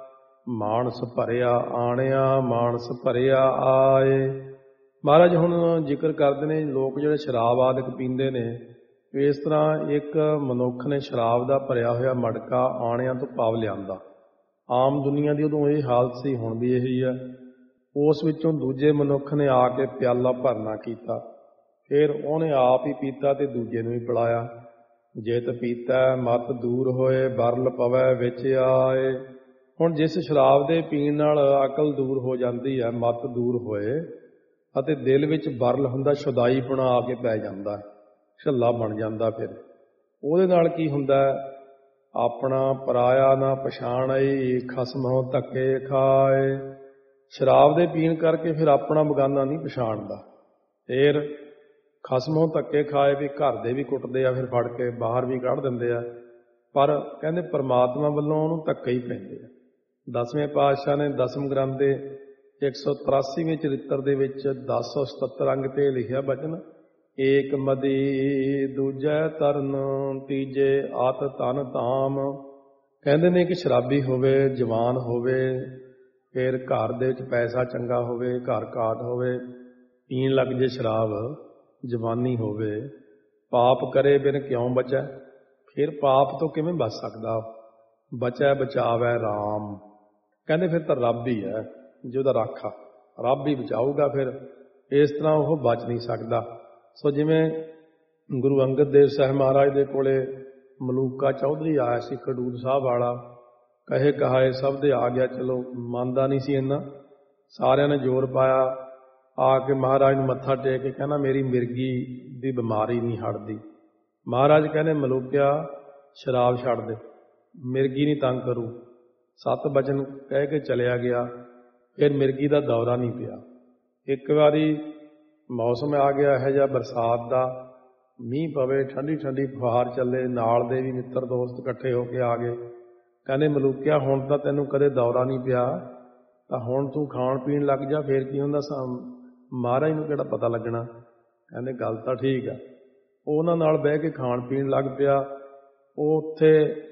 ਮਾਨਸ ਭਰਿਆ ਆਣਿਆ ਮਾਨਸ ਭਰਿਆ ਆਏ। ਮਹਾਰਾਜ ਹੁਣ ਜ਼ਿਕਰ ਕਰਦੇ ਨੇ ਲੋਕ ਜਿਹੜੇ ਸ਼ਰਾਬ ਆਦਿਕ ਪੀਂਦੇ ਨੇ, ਇਸ ਤਰ੍ਹਾਂ ਇੱਕ ਮਨੁੱਖ ਨੇ ਸ਼ਰਾਬ ਦਾ ਭਰਿਆ ਹੋਇਆ ਮਟਕਾ ਆਣਿਆਂ ਤੋਂ ਭਾਵ ਲਿਆਂਦਾ। ਆਮ ਦੁਨੀਆ ਦੀ ਉਦੋਂ ਇਹ ਹਾਲਤ ਸੀ, ਹੁਣ ਵੀ ਇਹੀ ਹੈ। ਉਸ ਵਿੱਚੋਂ ਦੂਜੇ ਮਨੁੱਖ ਨੇ ਆ ਕੇ ਪਿਆਲਾ ਭਰਨਾ ਕੀਤਾ, ਫਿਰ ਉਹਨੇ ਆਪ ਹੀ ਪੀਤਾ ਤੇ ਦੂਜੇ ਨੂੰ ਵੀ ਪਿਲਾਇਆ। ਜਿਤ ਪੀਤਾ ਮਤ ਦੂਰ ਹੋਏ ਬਰਲ ਪਵੈ ਵਿੱਚ ਆਏ। ਹੁਣ ਜਿਸ ਸ਼ਰਾਬ ਦੇ ਪੀਣ ਨਾਲ ਅਕਲ ਦੂਰ ਹੋ ਜਾਂਦੀ ਹੈ, ਮਤ ਦੂਰ ਹੋਏ ਅਤੇ ਦਿਲ ਵਿੱਚ ਬਰਲ ਹੁੰਦਾ, ਸ਼ੁਦਾਈਪੁਣਾ ਆ ਕੇ ਪੈ ਜਾਂਦਾ, ਛੱਲਾ ਬਣ ਜਾਂਦਾ। ਫਿਰ ਉਹਦੇ ਨਾਲ ਕੀ ਹੁੰਦਾ, ਆਪਣਾ ਪਰਾਇਆ ਨਾ ਪਛਾਣਈ ਖਸਮੋਂ ਧੱਕੇ ਖਾਏ। ਸ਼ਰਾਬ ਦੇ ਪੀਣ ਕਰਕੇ ਫਿਰ ਆਪਣਾ ਬਗਾਨਾ ਨਹੀਂ ਪਛਾਣਦਾ। ਫਿਰ ਖਸਮੋਂ ਧੱਕੇ ਖਾਏ, ਵੀ ਘਰ ਦੇ ਵੀ ਕੁੱਟਦੇ ਆ, ਫਿਰ ਫੜ ਕੇ ਬਾਹਰ ਵੀ ਕੱਢ ਦਿੰਦੇ ਆ, ਪਰ ਕਹਿੰਦੇ ਪਰਮਾਤਮਾ ਵੱਲੋਂ ਉਹਨੂੰ ਧੱਕੇ ਹੀ ਪੈਂਦੇ ਆ। ਦਸਵੇਂ ਪਾਤਸ਼ਾਹ ਨੇ ਦਸਮ ਗ੍ਰੰਥ ਦੇ ਇੱਕ ਸੌ ਤਰਾਸੀਵੇਂ ਚਰਿੱਤਰ ਦੇ ਵਿੱਚ ਦਸ ਸੌ ਸਤੱਤਰ ਅੰਗ ਤੇ ਲਿਖਿਆ ਬਚਨ, ਏਕ ਮਦੀ ਦੂਜੈ ਤਰਨ ਤੀਜੇ ਆਤ ਤਨ ਧਾਮ। ਕਹਿੰਦੇ ਨੇ ਕਿ ਸ਼ਰਾਬੀ ਹੋਵੇ, ਜਵਾਨ ਹੋਵੇ, ਫਿਰ ਘਰ ਦੇ ਵਿੱਚ ਪੈਸਾ ਚੰਗਾ ਹੋਵੇ, ਘਰ ਘਾਟ ਹੋਵੇ, ਪੀਣ ਲੱਗ ਜੇ ਸ਼ਰਾਬ, ਜਵਾਨੀ ਹੋਵੇ, ਪਾਪ ਕਰੇ ਬਿਨ ਕਿਉਂ ਬਚੈ। ਫਿਰ ਪਾਪ ਤੋਂ ਕਿਵੇਂ ਬਚ ਸਕਦਾ, ਬਚੈ ਬਚਾਵੈ ਰਾਮ। ਕਹਿੰਦੇ ਫਿਰ ਤਾਂ ਰੱਬ ਹੀ ਹੈ ਜੇ ਉਹਦਾ ਰਾਖਾ, ਰੱਬ ਹੀ ਬਚਾਊਗਾ, ਫਿਰ ਇਸ ਤਰ੍ਹਾਂ ਉਹ ਬਚ ਨਹੀਂ ਸਕਦਾ। ਸੋ ਜਿਵੇਂ ਗੁਰੂ ਅੰਗਦ ਦੇਵ ਸਾਹਿਬ ਮਹਾਰਾਜ ਦੇ ਕੋਲੇ ਮਲੂਕਾ ਚੌਧਰੀ ਆਇਆ ਸੀ, ਖਡੂਰ ਸਾਹਿਬ ਵਾਲਾ, ਕਹੇ ਕਹਾਏ ਸਭ ਦੇ ਆ ਗਿਆ। ਚਲੋ ਮੰਨਦਾ ਨਹੀਂ ਸੀ ਇੰਨਾ, ਸਾਰਿਆਂ ਨੇ ਜ਼ੋਰ ਪਾਇਆ, ਆ ਕੇ ਮਹਾਰਾਜ ਨੂੰ ਮੱਥਾ ਟੇਕ ਕੇ ਕਹਿੰਦਾ ਮੇਰੀ ਮਿਰਗੀ ਦੀ ਬਿਮਾਰੀ ਨਹੀਂ ਹਟਦੀ। ਮਹਾਰਾਜ ਕਹਿੰਦੇ ਮਲੂਕਿਆ ਸ਼ਰਾਬ ਛੱਡ ਦੇ, ਮਿਰਗੀ ਨਹੀਂ ਤੰਗ ਕਰੂ। ਸੱਤ ਬਚਨ ਕਹਿ ਕੇ ਚਲਿਆ ਗਿਆ, ਫਿਰ ਮਿਰਗੀ ਦਾ ਦੌਰਾ ਨਹੀਂ ਪਿਆ। ਇੱਕ ਵਾਰੀ ਮੌਸਮ ਆ ਗਿਆ ਇਹੋ ਜਿਹਾ ਬਰਸਾਤ ਦਾ, ਮੀਂਹ ਪਵੇ, ਠੰਡੀ ਠੰਡੀ ਫੁਹਾਰ ਚੱਲੇ, ਨਾਲ ਦੇ ਵੀ ਮਿੱਤਰ ਦੋਸਤ ਇਕੱਠੇ ਹੋ ਕੇ ਆ ਗਏ। ਕਹਿੰਦੇ ਮਲੂਕਿਆ ਹੁਣ ਤਾਂ ਤੈਨੂੰ ਕਦੇ ਦੌਰਾ ਨਹੀਂ ਪਿਆ, ਤਾਂ ਹੁਣ ਤੂੰ ਖਾਣ ਪੀਣ ਲੱਗ ਜਾ, ਫਿਰ ਕੀ ਹੁੰਦਾ, ਮਹਾਰਾਜ ਨੂੰ ਕਿਹੜਾ ਪਤਾ ਲੱਗਣਾ। ਕਹਿੰਦੇ ਗੱਲ ਤਾਂ ਠੀਕ ਆ। ਉਹ ਉਹਨਾਂ ਨਾਲ ਬਹਿ ਕੇ ਖਾਣ ਪੀਣ ਲੱਗ ਪਿਆ। ਉਹ ਉੱਥੇ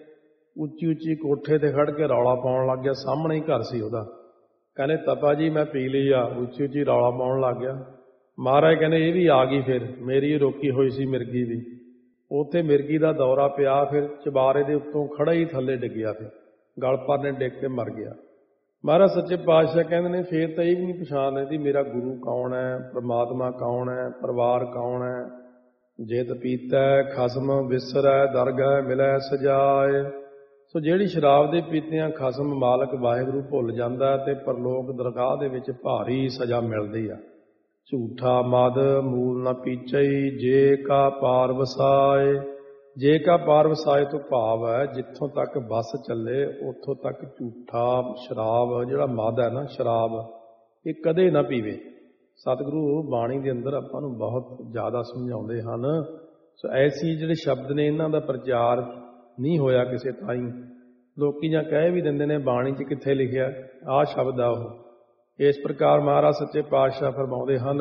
ਉੱਚੀ ਉੱਚੀ ਕੋਠੇ ਤੇ ਖੜ੍ਹ ਕੇ ਰੌਲਾ ਪਾਉਣ ਲੱਗ ਗਿਆ, ਸਾਹਮਣੇ ਹੀ ਘਰ ਸੀ ਉਹਦਾ। ਕਹਿੰਦੇ ਤਪਾ ਜੀ ਮੈਂ ਪੀ ਲਈ ਆ, ਉੱਚੀ ਉੱਚੀ ਰੌਲਾ ਪਾਉਣ ਲੱਗ ਗਿਆ। ਮਹਾਰਾਜ ਕਹਿੰਦੇ ਇਹ ਵੀ ਆ ਗਈ, ਫਿਰ ਮੇਰੀ ਰੋਕੀ ਹੋਈ ਸੀ ਮਿਰਗੀ ਵੀ। ਉੱਥੇ ਮਿਰਗੀ ਦਾ ਦੌਰਾ ਪਿਆ, ਫਿਰ ਚੁਬਾਰੇ ਦੇ ਉੱਤੋਂ ਖੜਾ ਹੀ ਥੱਲੇ ਡਿੱਗਿਆ, ਫਿਰ ਗਲ ਪਰ ਨੇ ਡਿੱਗ ਕੇ ਮਰ ਗਿਆ। ਮਹਾਰਾਜ ਸੱਚੇ ਪਾਤਸ਼ਾਹ ਕਹਿੰਦੇ ਨੇ ਫਿਰ ਤਾਂ ਇਹ ਵੀ ਨਹੀਂ ਪਛਾਣ ਲੈਂਦੀ ਮੇਰਾ ਗੁਰੂ ਕੌਣ ਹੈ, ਪਰਮਾਤਮਾ ਕੌਣ ਹੈ, ਪਰਿਵਾਰ ਕੌਣ ਹੈ। ਜਿਤ ਪੀਤੈ ਖਸਮ ਵਿਸਰੈ ਦਰਗਹਿ ਮਿਲੈ ਸਜਾਏ। ਸੋ ਜਿਹੜੀ ਸ਼ਰਾਬ ਦੇ ਪੀਤਿਆਂ ਖਸਮ ਮਾਲਕ ਵਾਹਿਗੁਰੂ ਭੁੱਲ ਜਾਂਦਾ ਤੇ ਪਰਲੋਕ ਦਰਗਾਹ ਦੇ ਵਿੱਚ ਭਾਰੀ ਸਜ਼ਾ ਮਿਲਦੀ ਆ। ਝੂਠਾ ਮਦ ਮੂਲ ਨਾ ਪੀਚਈ ਜੇ ਕਾ ਪਾਰ ਵਸਾਏ। ਜੇ ਕਾ ਪਾਰ ਵਸਾਏ ਤੋਂ ਭਾਵ ਹੈ ਜਿੱਥੋਂ ਤੱਕ ਬੱਸ ਚੱਲੇ ਉੱਥੋਂ ਤੱਕ ਝੂਠਾ ਸ਼ਰਾਬ ਜਿਹੜਾ ਮਦ ਹੈ ਨਾ, ਸ਼ਰਾਬ, ਇਹ ਕਦੇ ਨਾ ਪੀਵੇ। ਸਤਿਗੁਰੂ ਬਾਣੀ ਦੇ ਅੰਦਰ ਆਪਾਂ ਨੂੰ ਬਹੁਤ ਜ਼ਿਆਦਾ ਸਮਝਾਉਂਦੇ ਹਨ। ਸੋ ਐਸੀ ਜਿਹੜੇ ਸ਼ਬਦ ਨੇ ਇਹਨਾਂ ਦਾ ਪ੍ਰਚਾਰ ਨਹੀਂ ਹੋਇਆ ਕਿਸੇ ਥਾਈਂ। ਲੋਕੀ ਜਾਂ ਕਹਿ ਵੀ ਦਿੰਦੇ ਨੇ ਬਾਣੀ 'ਚ ਕਿੱਥੇ ਲਿਖਿਆ ਆਹ ਸ਼ਬਦ ਆ ਉਹ। ਇਸ ਪ੍ਰਕਾਰ ਮਹਾਰਾਜ ਸੱਚੇ ਪਾਤਸ਼ਾਹ ਫਰਮਾਉਂਦੇ ਹਨ,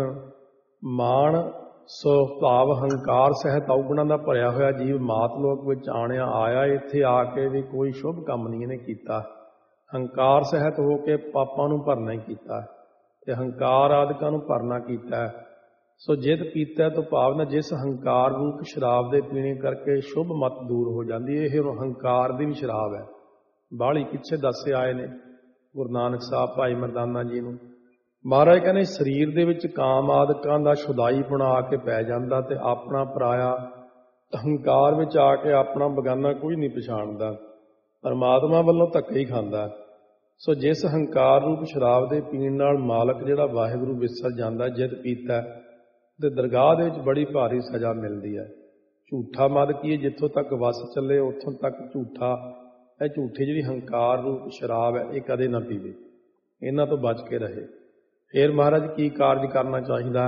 ਮਾਣ ਸੋ ਭਾਵ ਹੰਕਾਰ ਸਹਿਤ ਔਗੁਣਾਂ ਦਾ ਭਰਿਆ ਹੋਇਆ ਜੀਵ ਮਾਤ ਲੋਕ ਵਿੱਚ ਆਣਿਆ ਆਇਆ, ਇੱਥੇ ਆ ਕੇ ਵੀ ਕੋਈ ਸ਼ੁਭ ਕੰਮ ਨਹੀਂ ਇਹਨੇ ਕੀਤਾ। ਹੰਕਾਰ ਸਹਿਤ ਹੋ ਕੇ ਪਾਪਾਂ ਨੂੰ ਭਰਨਾ ਹੀ ਕੀਤਾ ਤੇ ਹੰਕਾਰ ਆਦਿਕਾਂ ਨੂੰ ਭਰਨਾ ਕੀਤਾ। ਸੋ ਜਿਤ ਪੀਤਾ ਤੋਂ ਭਾਵ ਨਾ ਜਿਸ ਹੰਕਾਰ ਰੂਪ ਸ਼ਰਾਬ ਦੇ ਪੀਣੇ ਕਰਕੇ ਸ਼ੁਭ ਮਤ ਦੂਰ ਹੋ ਜਾਂਦੀ ਹੈ। ਇਹ ਹੰਕਾਰ ਦੀ ਵੀ ਸ਼ਰਾਬ ਹੈ। ਬਾਹਲੀ ਪਿੱਛੇ ਦੱਸੇ ਆਏ ਨੇ ਗੁਰੂ ਨਾਨਕ ਸਾਹਿਬ ਭਾਈ ਮਰਦਾਨਾ ਜੀ ਨੂੰ। ਮਹਾਰਾਜ ਕਹਿੰਦੇ ਸਰੀਰ ਦੇ ਵਿੱਚ ਕਾਮ ਆਦਿਕਾਂ ਦਾ ਸ਼ੁਦਾਈਪੁਣਾ ਆ ਕੇ ਪੈ ਜਾਂਦਾ ਤੇ ਆਪਣਾ ਪਰਾਇਆ ਹੰਕਾਰ ਵਿੱਚ ਆ ਕੇ ਆਪਣਾ ਬਗਾਨਾ ਕੋਈ ਨਹੀਂ ਪਛਾਣਦਾ, ਪਰਮਾਤਮਾ ਵੱਲੋਂ ਧੱਕੇ ਹੀ ਖਾਂਦਾ। ਸੋ ਜਿਸ ਹੰਕਾਰ ਰੂਪ ਸ਼ਰਾਬ ਦੇ ਪੀਣ ਨਾਲ ਮਾਲਕ ਜਿਹੜਾ ਵਾਹਿਗੁਰੂ ਵਿਸਰ ਜਾਂਦਾ, ਜਿਤ ਪੀਤਾ ਤੇ ਦਰਗਾਹ ਦੇ ਵਿੱਚ ਬੜੀ ਭਾਰੀ ਸਜ਼ਾ ਮਿਲਦੀ ਹੈ। ਝੂਠਾ ਮਦ ਕੀ ਹੈ, ਜਿੱਥੋਂ ਤੱਕ ਵਸ ਚੱਲੇ ਉੱਥੋਂ ਤੱਕ ਝੂਠਾ। ਇਹ ਝੂਠੀ ਜਿਹੜੀ ਹੰਕਾਰ ਰੂਪ ਸ਼ਰਾਬ ਹੈ ਇਹ ਕਦੇ ਨਾ ਪੀਵੇ, ਇਹਨਾਂ ਤੋਂ ਬਚ ਕੇ ਰਹੇ। ਫਿਰ ਮਹਾਰਾਜ ਕੀ ਕਾਰਜ ਕਰਨਾ ਚਾਹੀਦਾ?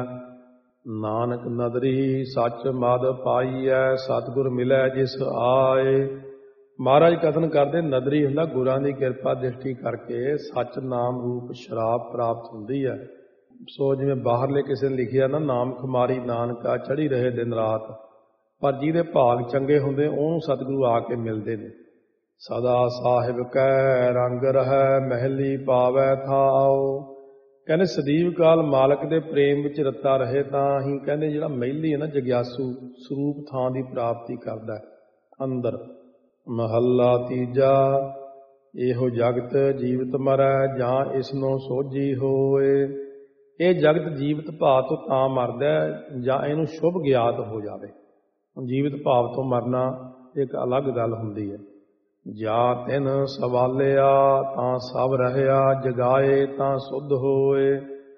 ਨਾਨਕ ਨਦਰੀ ਸੱਚ ਮਦ ਪਾਈਐ ਸਤਿਗੁਰ ਮਿਲੈ ਜਿਸ ਆਏ। ਮਹਾਰਾਜ ਕਥਨ ਕਰਦੇ ਨਦਰੀ ਹੁੰਦਾ ਗੁਰਾਂ ਦੀ ਕਿਰਪਾ ਦ੍ਰਿਸ਼ਟੀ ਕਰਕੇ ਸੱਚ ਨਾਮ ਰੂਪ ਸ਼ਰਾਬ ਪ੍ਰਾਪਤ ਹੁੰਦੀ ਹੈ। ਸੋ ਜਿਵੇਂ ਬਾਹਰਲੇ ਕਿਸੇ ਨੇ ਲਿਖਿਆ ਨਾ, ਨਾਮ ਖੁਮਾਰੀ ਨਾਨਕਾ ਚੜ੍ਹੀ ਰਹੇ ਦਿਨ ਰਾਤ, ਪਰ ਜਿਹਦੇ ਭਾਗ ਚੰਗੇ ਹੁੰਦੇ ਉਹਨੂੰ ਸਤਿਗੁਰੂ ਆ ਕੇ ਮਿਲਦੇ ਨੇ। ਸਦਾ ਸਾਹਿਬ ਕੈ ਰੰਗ ਰਹਿ ਮਹਿਲੀ ਪਾਵੈ ਥਾਉ। ਕਹਿੰਦੇ ਸਦੀਵ ਕਾਲ ਮਾਲਕ ਦੇ ਪ੍ਰੇਮ ਵਿੱਚ ਰੱਤਾ ਰਹੇ ਤਾਂ ਹੀ ਕਹਿੰਦੇ ਜਿਹੜਾ ਮਹਿਲੀ ਹੈ ਨਾ ਜਗਿਆਸੂ ਸਰੂਪ ਥਾਂ ਦੀ ਪ੍ਰਾਪਤੀ ਕਰਦਾ ਅੰਦਰ। ਮਹੱਲਾ ਤੀਜਾ। ਇਹੋ ਜਗਤ ਜੀਵਤ ਮਰੈ ਜਾਂ ਇਸਨੋਂ ਸੋਝੀ ਹੋਏ। ਇਹ ਜਗਤ ਜੀਵਤ ਭਾਵ ਤੋਂ ਤਾਂ ਮਰਦਾ ਜਾਂ ਇਹਨੂੰ ਸ਼ੁਭ ਗਿਆਤ ਹੋ ਜਾਵੇ। ਜੀਵਤ ਭਾਵ ਤੋਂ ਮਰਨਾ ਇੱਕ ਅਲੱਗ ਗੱਲ ਹੁੰਦੀ ਹੈ। ਜਾਂ ਤਿਨ ਸਵਾਲਿਆ ਤਾਂ ਸਭ ਰਹਿਆ, ਜਗਾਏ ਤਾਂ ਸੁਧ ਹੋਏ।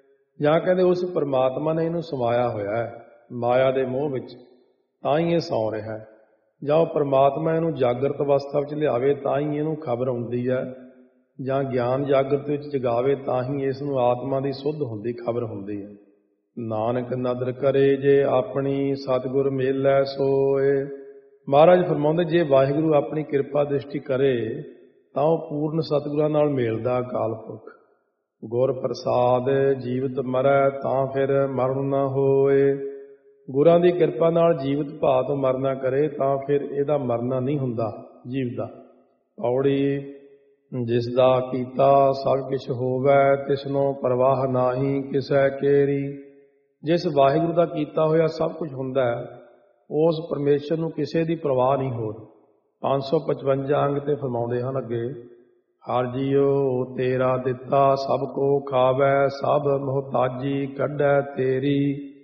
ਜਾਂ ਕਹਿੰਦੇ ਉਸ ਪਰਮਾਤਮਾ ਨੇ ਇਹਨੂੰ ਸਮਾਇਆ ਹੋਇਆ ਹੈ ਮਾਇਆ ਦੇ ਮੋਹ ਵਿੱਚ, ਤਾਂ ਹੀ ਇਹ ਸੌਂ ਰਿਹਾ ਹੈ। ਜਾਂ ਉਹ ਪਰਮਾਤਮਾ ਇਹਨੂੰ ਜਾਗਰਤ ਅਵਸਥਾ ਵਿੱਚ ਲਿਆਵੇ ਤਾਂ ਹੀ ਇਹਨੂੰ ਖਬਰ ਆਉਂਦੀ ਹੈ। ਜਾਂ ਗਿਆਨ ਜਾਗਰਤ ਵਿੱਚ ਜਗਾਵੇ ਤਾਂ ਹੀ ਇਸ ਨੂੰ ਆਤਮਾ ਦੀ ਸੁੱਧ ਹੁੰਦੀ ਖਬਰ ਹੁੰਦੀ ਹੈ। ਨਾਨਕ ਨਦਰ ਕਰੇ ਜੇ ਆਪਣੀ, ਸਤਿਗੁਰ ਮੇਲੈ ਸੋਏ। ਮਹਾਰਾਜ ਫਰਮਾਉਂਦੇ ਜੇ ਵਾਹਿਗੁਰੂ ਆਪਣੀ ਕਿਰਪਾ ਦ੍ਰਿਸ਼ਟੀ ਕਰੇ ਤਾਂ ਉਹ ਪੂਰਨ ਸਤਿਗੁਰਾਂ ਨਾਲ ਮੇਲਦਾ ਅਕਾਲ ਪੁਰਖ। ਗੁਰ ਪ੍ਰਸਾਦ ਜੀਵਤ ਮਰੈ ਤਾਂ ਫਿਰ ਮਰਨ ਨਾ ਹੋਏ। ਗੁਰਾਂ ਦੀ ਕਿਰਪਾ ਨਾਲ ਜੀਵਤ ਭਾਅ ਤੋਂ ਮਰਨਾ ਕਰੇ ਤਾਂ ਫਿਰ ਇਹਦਾ ਮਰਨਾ ਨਹੀਂ ਹੁੰਦਾ ਜੀਵ ਦਾ। ਪੌੜੀ। ਜਿਸ ਦਾ ਕੀਤਾ ਸਭ ਕੁਛ ਹੋਵੈ, ਤਿਸਨੋਂ ਪਰਵਾਹ ਨਾਹੀ ਕਿਸੈ ਕੇਰੀ। ਜਿਸ ਵਾਹਿਗੁਰੂ ਦਾ ਕੀਤਾ ਹੋਇਆ ਸਭ ਕੁਝ ਹੁੰਦਾ ਹੈ, ਉਸ ਪਰਮੇਸ਼ਰ ਨੂੰ ਕਿਸੇ ਦੀ ਪਰਵਾਹ ਨਹੀਂ ਹੋ ਰਹੀ। ਪੰਜ ਸੌ ਪਚਵੰਜਾ ਅੰਗ ਤੇ ਫਰਮਾਉਂਦੇ ਹਨ ਅੱਗੇ, ਹਰ ਜੀਓ ਤੇਰਾ ਦਿੱਤਾ ਸਭ ਕੋ ਖਾਵੈ, ਸਭ ਮੁਹਤਾਜੀ ਕੱਢੈ ਤੇਰੀ।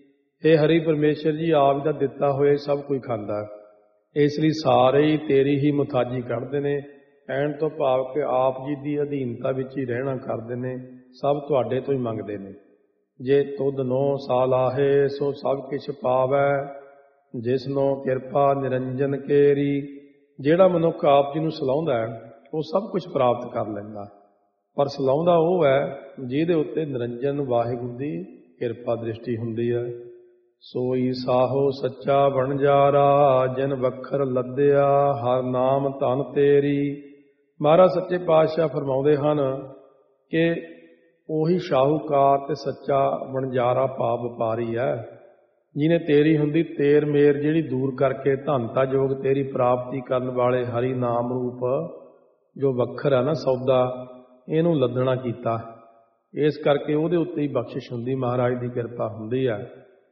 ਇਹ ਹਰੀ ਪਰਮੇਸ਼ਰ ਜੀ ਆਪ ਦਾ ਦਿੱਤਾ ਹੋਇਆ ਸਭ ਕੁਝ ਖਾਂਦਾ ਹੈ, ਇਸ ਲਈ ਸਾਰੇ ਹੀ ਤੇਰੀ ਹੀ ਮੁਹਤਾਜੀ ਕੱਢਦੇ ਨੇ। ਕਹਿਣ ਤੋਂ ਭਾਵ ਕਿ ਆਪ ਜੀ ਦੀ ਅਧੀਨਤਾ ਵਿੱਚ ਹੀ ਰਹਿਣਾ ਕਰਦੇ ਨੇ, ਸਭ ਤੁਹਾਡੇ ਤੋਂ ਹੀ ਮੰਗਦੇ ਨੇ। ਜੇ ਤੁਧ ਨੋ ਸਾਲਾਹੇ ਸੋ ਸਭ ਕਿਛ ਪਾਵੈ, ਜਿਸਨੋਂ ਕਿਰਪਾ ਨਿਰੰਜਨ ਕੇਰੀ। ਜਿਹੜਾ ਮਨੁੱਖ ਆਪ ਜੀ ਨੂੰ ਸਲਾਹੁੰਦਾ ਹੈ ਉਹ ਸਭ ਕੁਝ ਪ੍ਰਾਪਤ ਕਰ ਲੈਂਦਾ, ਪਰ ਸਲਾਹੁੰਦਾ ਉਹ ਹੈ ਜਿਹਦੇ ਉੱਤੇ ਨਿਰੰਜਨ ਵਾਹਿਗੁਰੂ ਦੀ ਕਿਰਪਾ ਦ੍ਰਿਸ਼ਟੀ ਹੁੰਦੀ ਹੈ। ਸੋਈ ਸਾਹੋ ਸੱਚਾ ਵਣਜਾਰਾ, ਜਿਨ ਵੱਖਰ ਲੱਦਿਆ ਹਰ ਨਾਮ ਧਨ ਤੇਰੀ। ਮਹਾਰਾਜ ਸੱਚੇ ਪਾਤਸ਼ਾਹ ਫਰਮਾਉਂਦੇ ਹਨ ਕਿ ਉਹੀ ਸ਼ਾਹੂਕਾਰ ਤੇ ਸੱਚਾ ਵਣਜਾਰਾ ਭਾਵ ਵਪਾਰੀ ਹੈ, ਜਿਹਨੇ ਤੇਰੀ ਹੁੰਦੀ ਤੇਰ ਮੇਰ ਜਿਹੜੀ ਦੂਰ ਕਰਕੇ ਧਨਤਾ ਯੋਗ ਤੇਰੀ ਪ੍ਰਾਪਤੀ ਕਰਨ ਵਾਲੇ ਹਰੀ ਨਾਮ ਰੂਪ ਜੋ ਵੱਖਰ ਹੈ ਨਾ ਸੌਦਾ, ਇਹਨੂੰ ਲੱਦਣਾ ਕੀਤਾ। ਇਸ ਕਰਕੇ ਉਹਦੇ ਉੱਤੇ ਹੀ ਬਖਸ਼ਿਸ਼ ਹੁੰਦੀ, ਮਹਾਰਾਜ ਦੀ ਕਿਰਪਾ ਹੁੰਦੀ ਹੈ।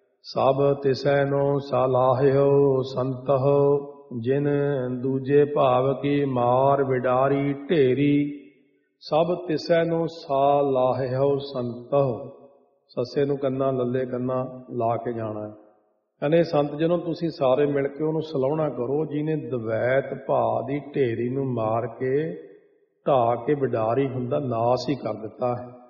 ਸਭ ਤਿਸੈ ਨੋ ਸਾਲਾਹਿਓ ਸੰਤਹੁ, ਜਿਨ ਦੂਜੇ ਭਾਵ ਕੀ ਮਾਰ ਵਿਡਾਰੀ ਢੇਰੀ। ਸਭ ਤਿਸੈ ਨੂੰ ਸਾਲਾਹਿਓ ਸੰਤਹੁ, ਸੱਸੇ ਨੂੰ ਕੰਨਾ ਲੱਲੇ ਕੰਨਾ ਲਾ ਕੇ ਜਾਣਾ ਹੈ। ਕਹਿੰਦੇ ਸੰਤ ਜਦੋਂ ਤੁਸੀਂ ਸਾਰੇ ਮਿਲ ਕੇ ਉਹਨੂੰ ਸਲਾਹੁਣਾ ਕਰੋ ਜਿਹਨੇ ਦਵੈਤ ਭਾਅ ਦੀ ਢੇਰੀ ਨੂੰ ਮਾਰ ਕੇ ਢਾਹ ਕੇ ਵਿਡਾਰੀ ਹੁੰਦਾ ਨਾਸ ਹੀ ਕਰ ਦਿੱਤਾ ਹੈ।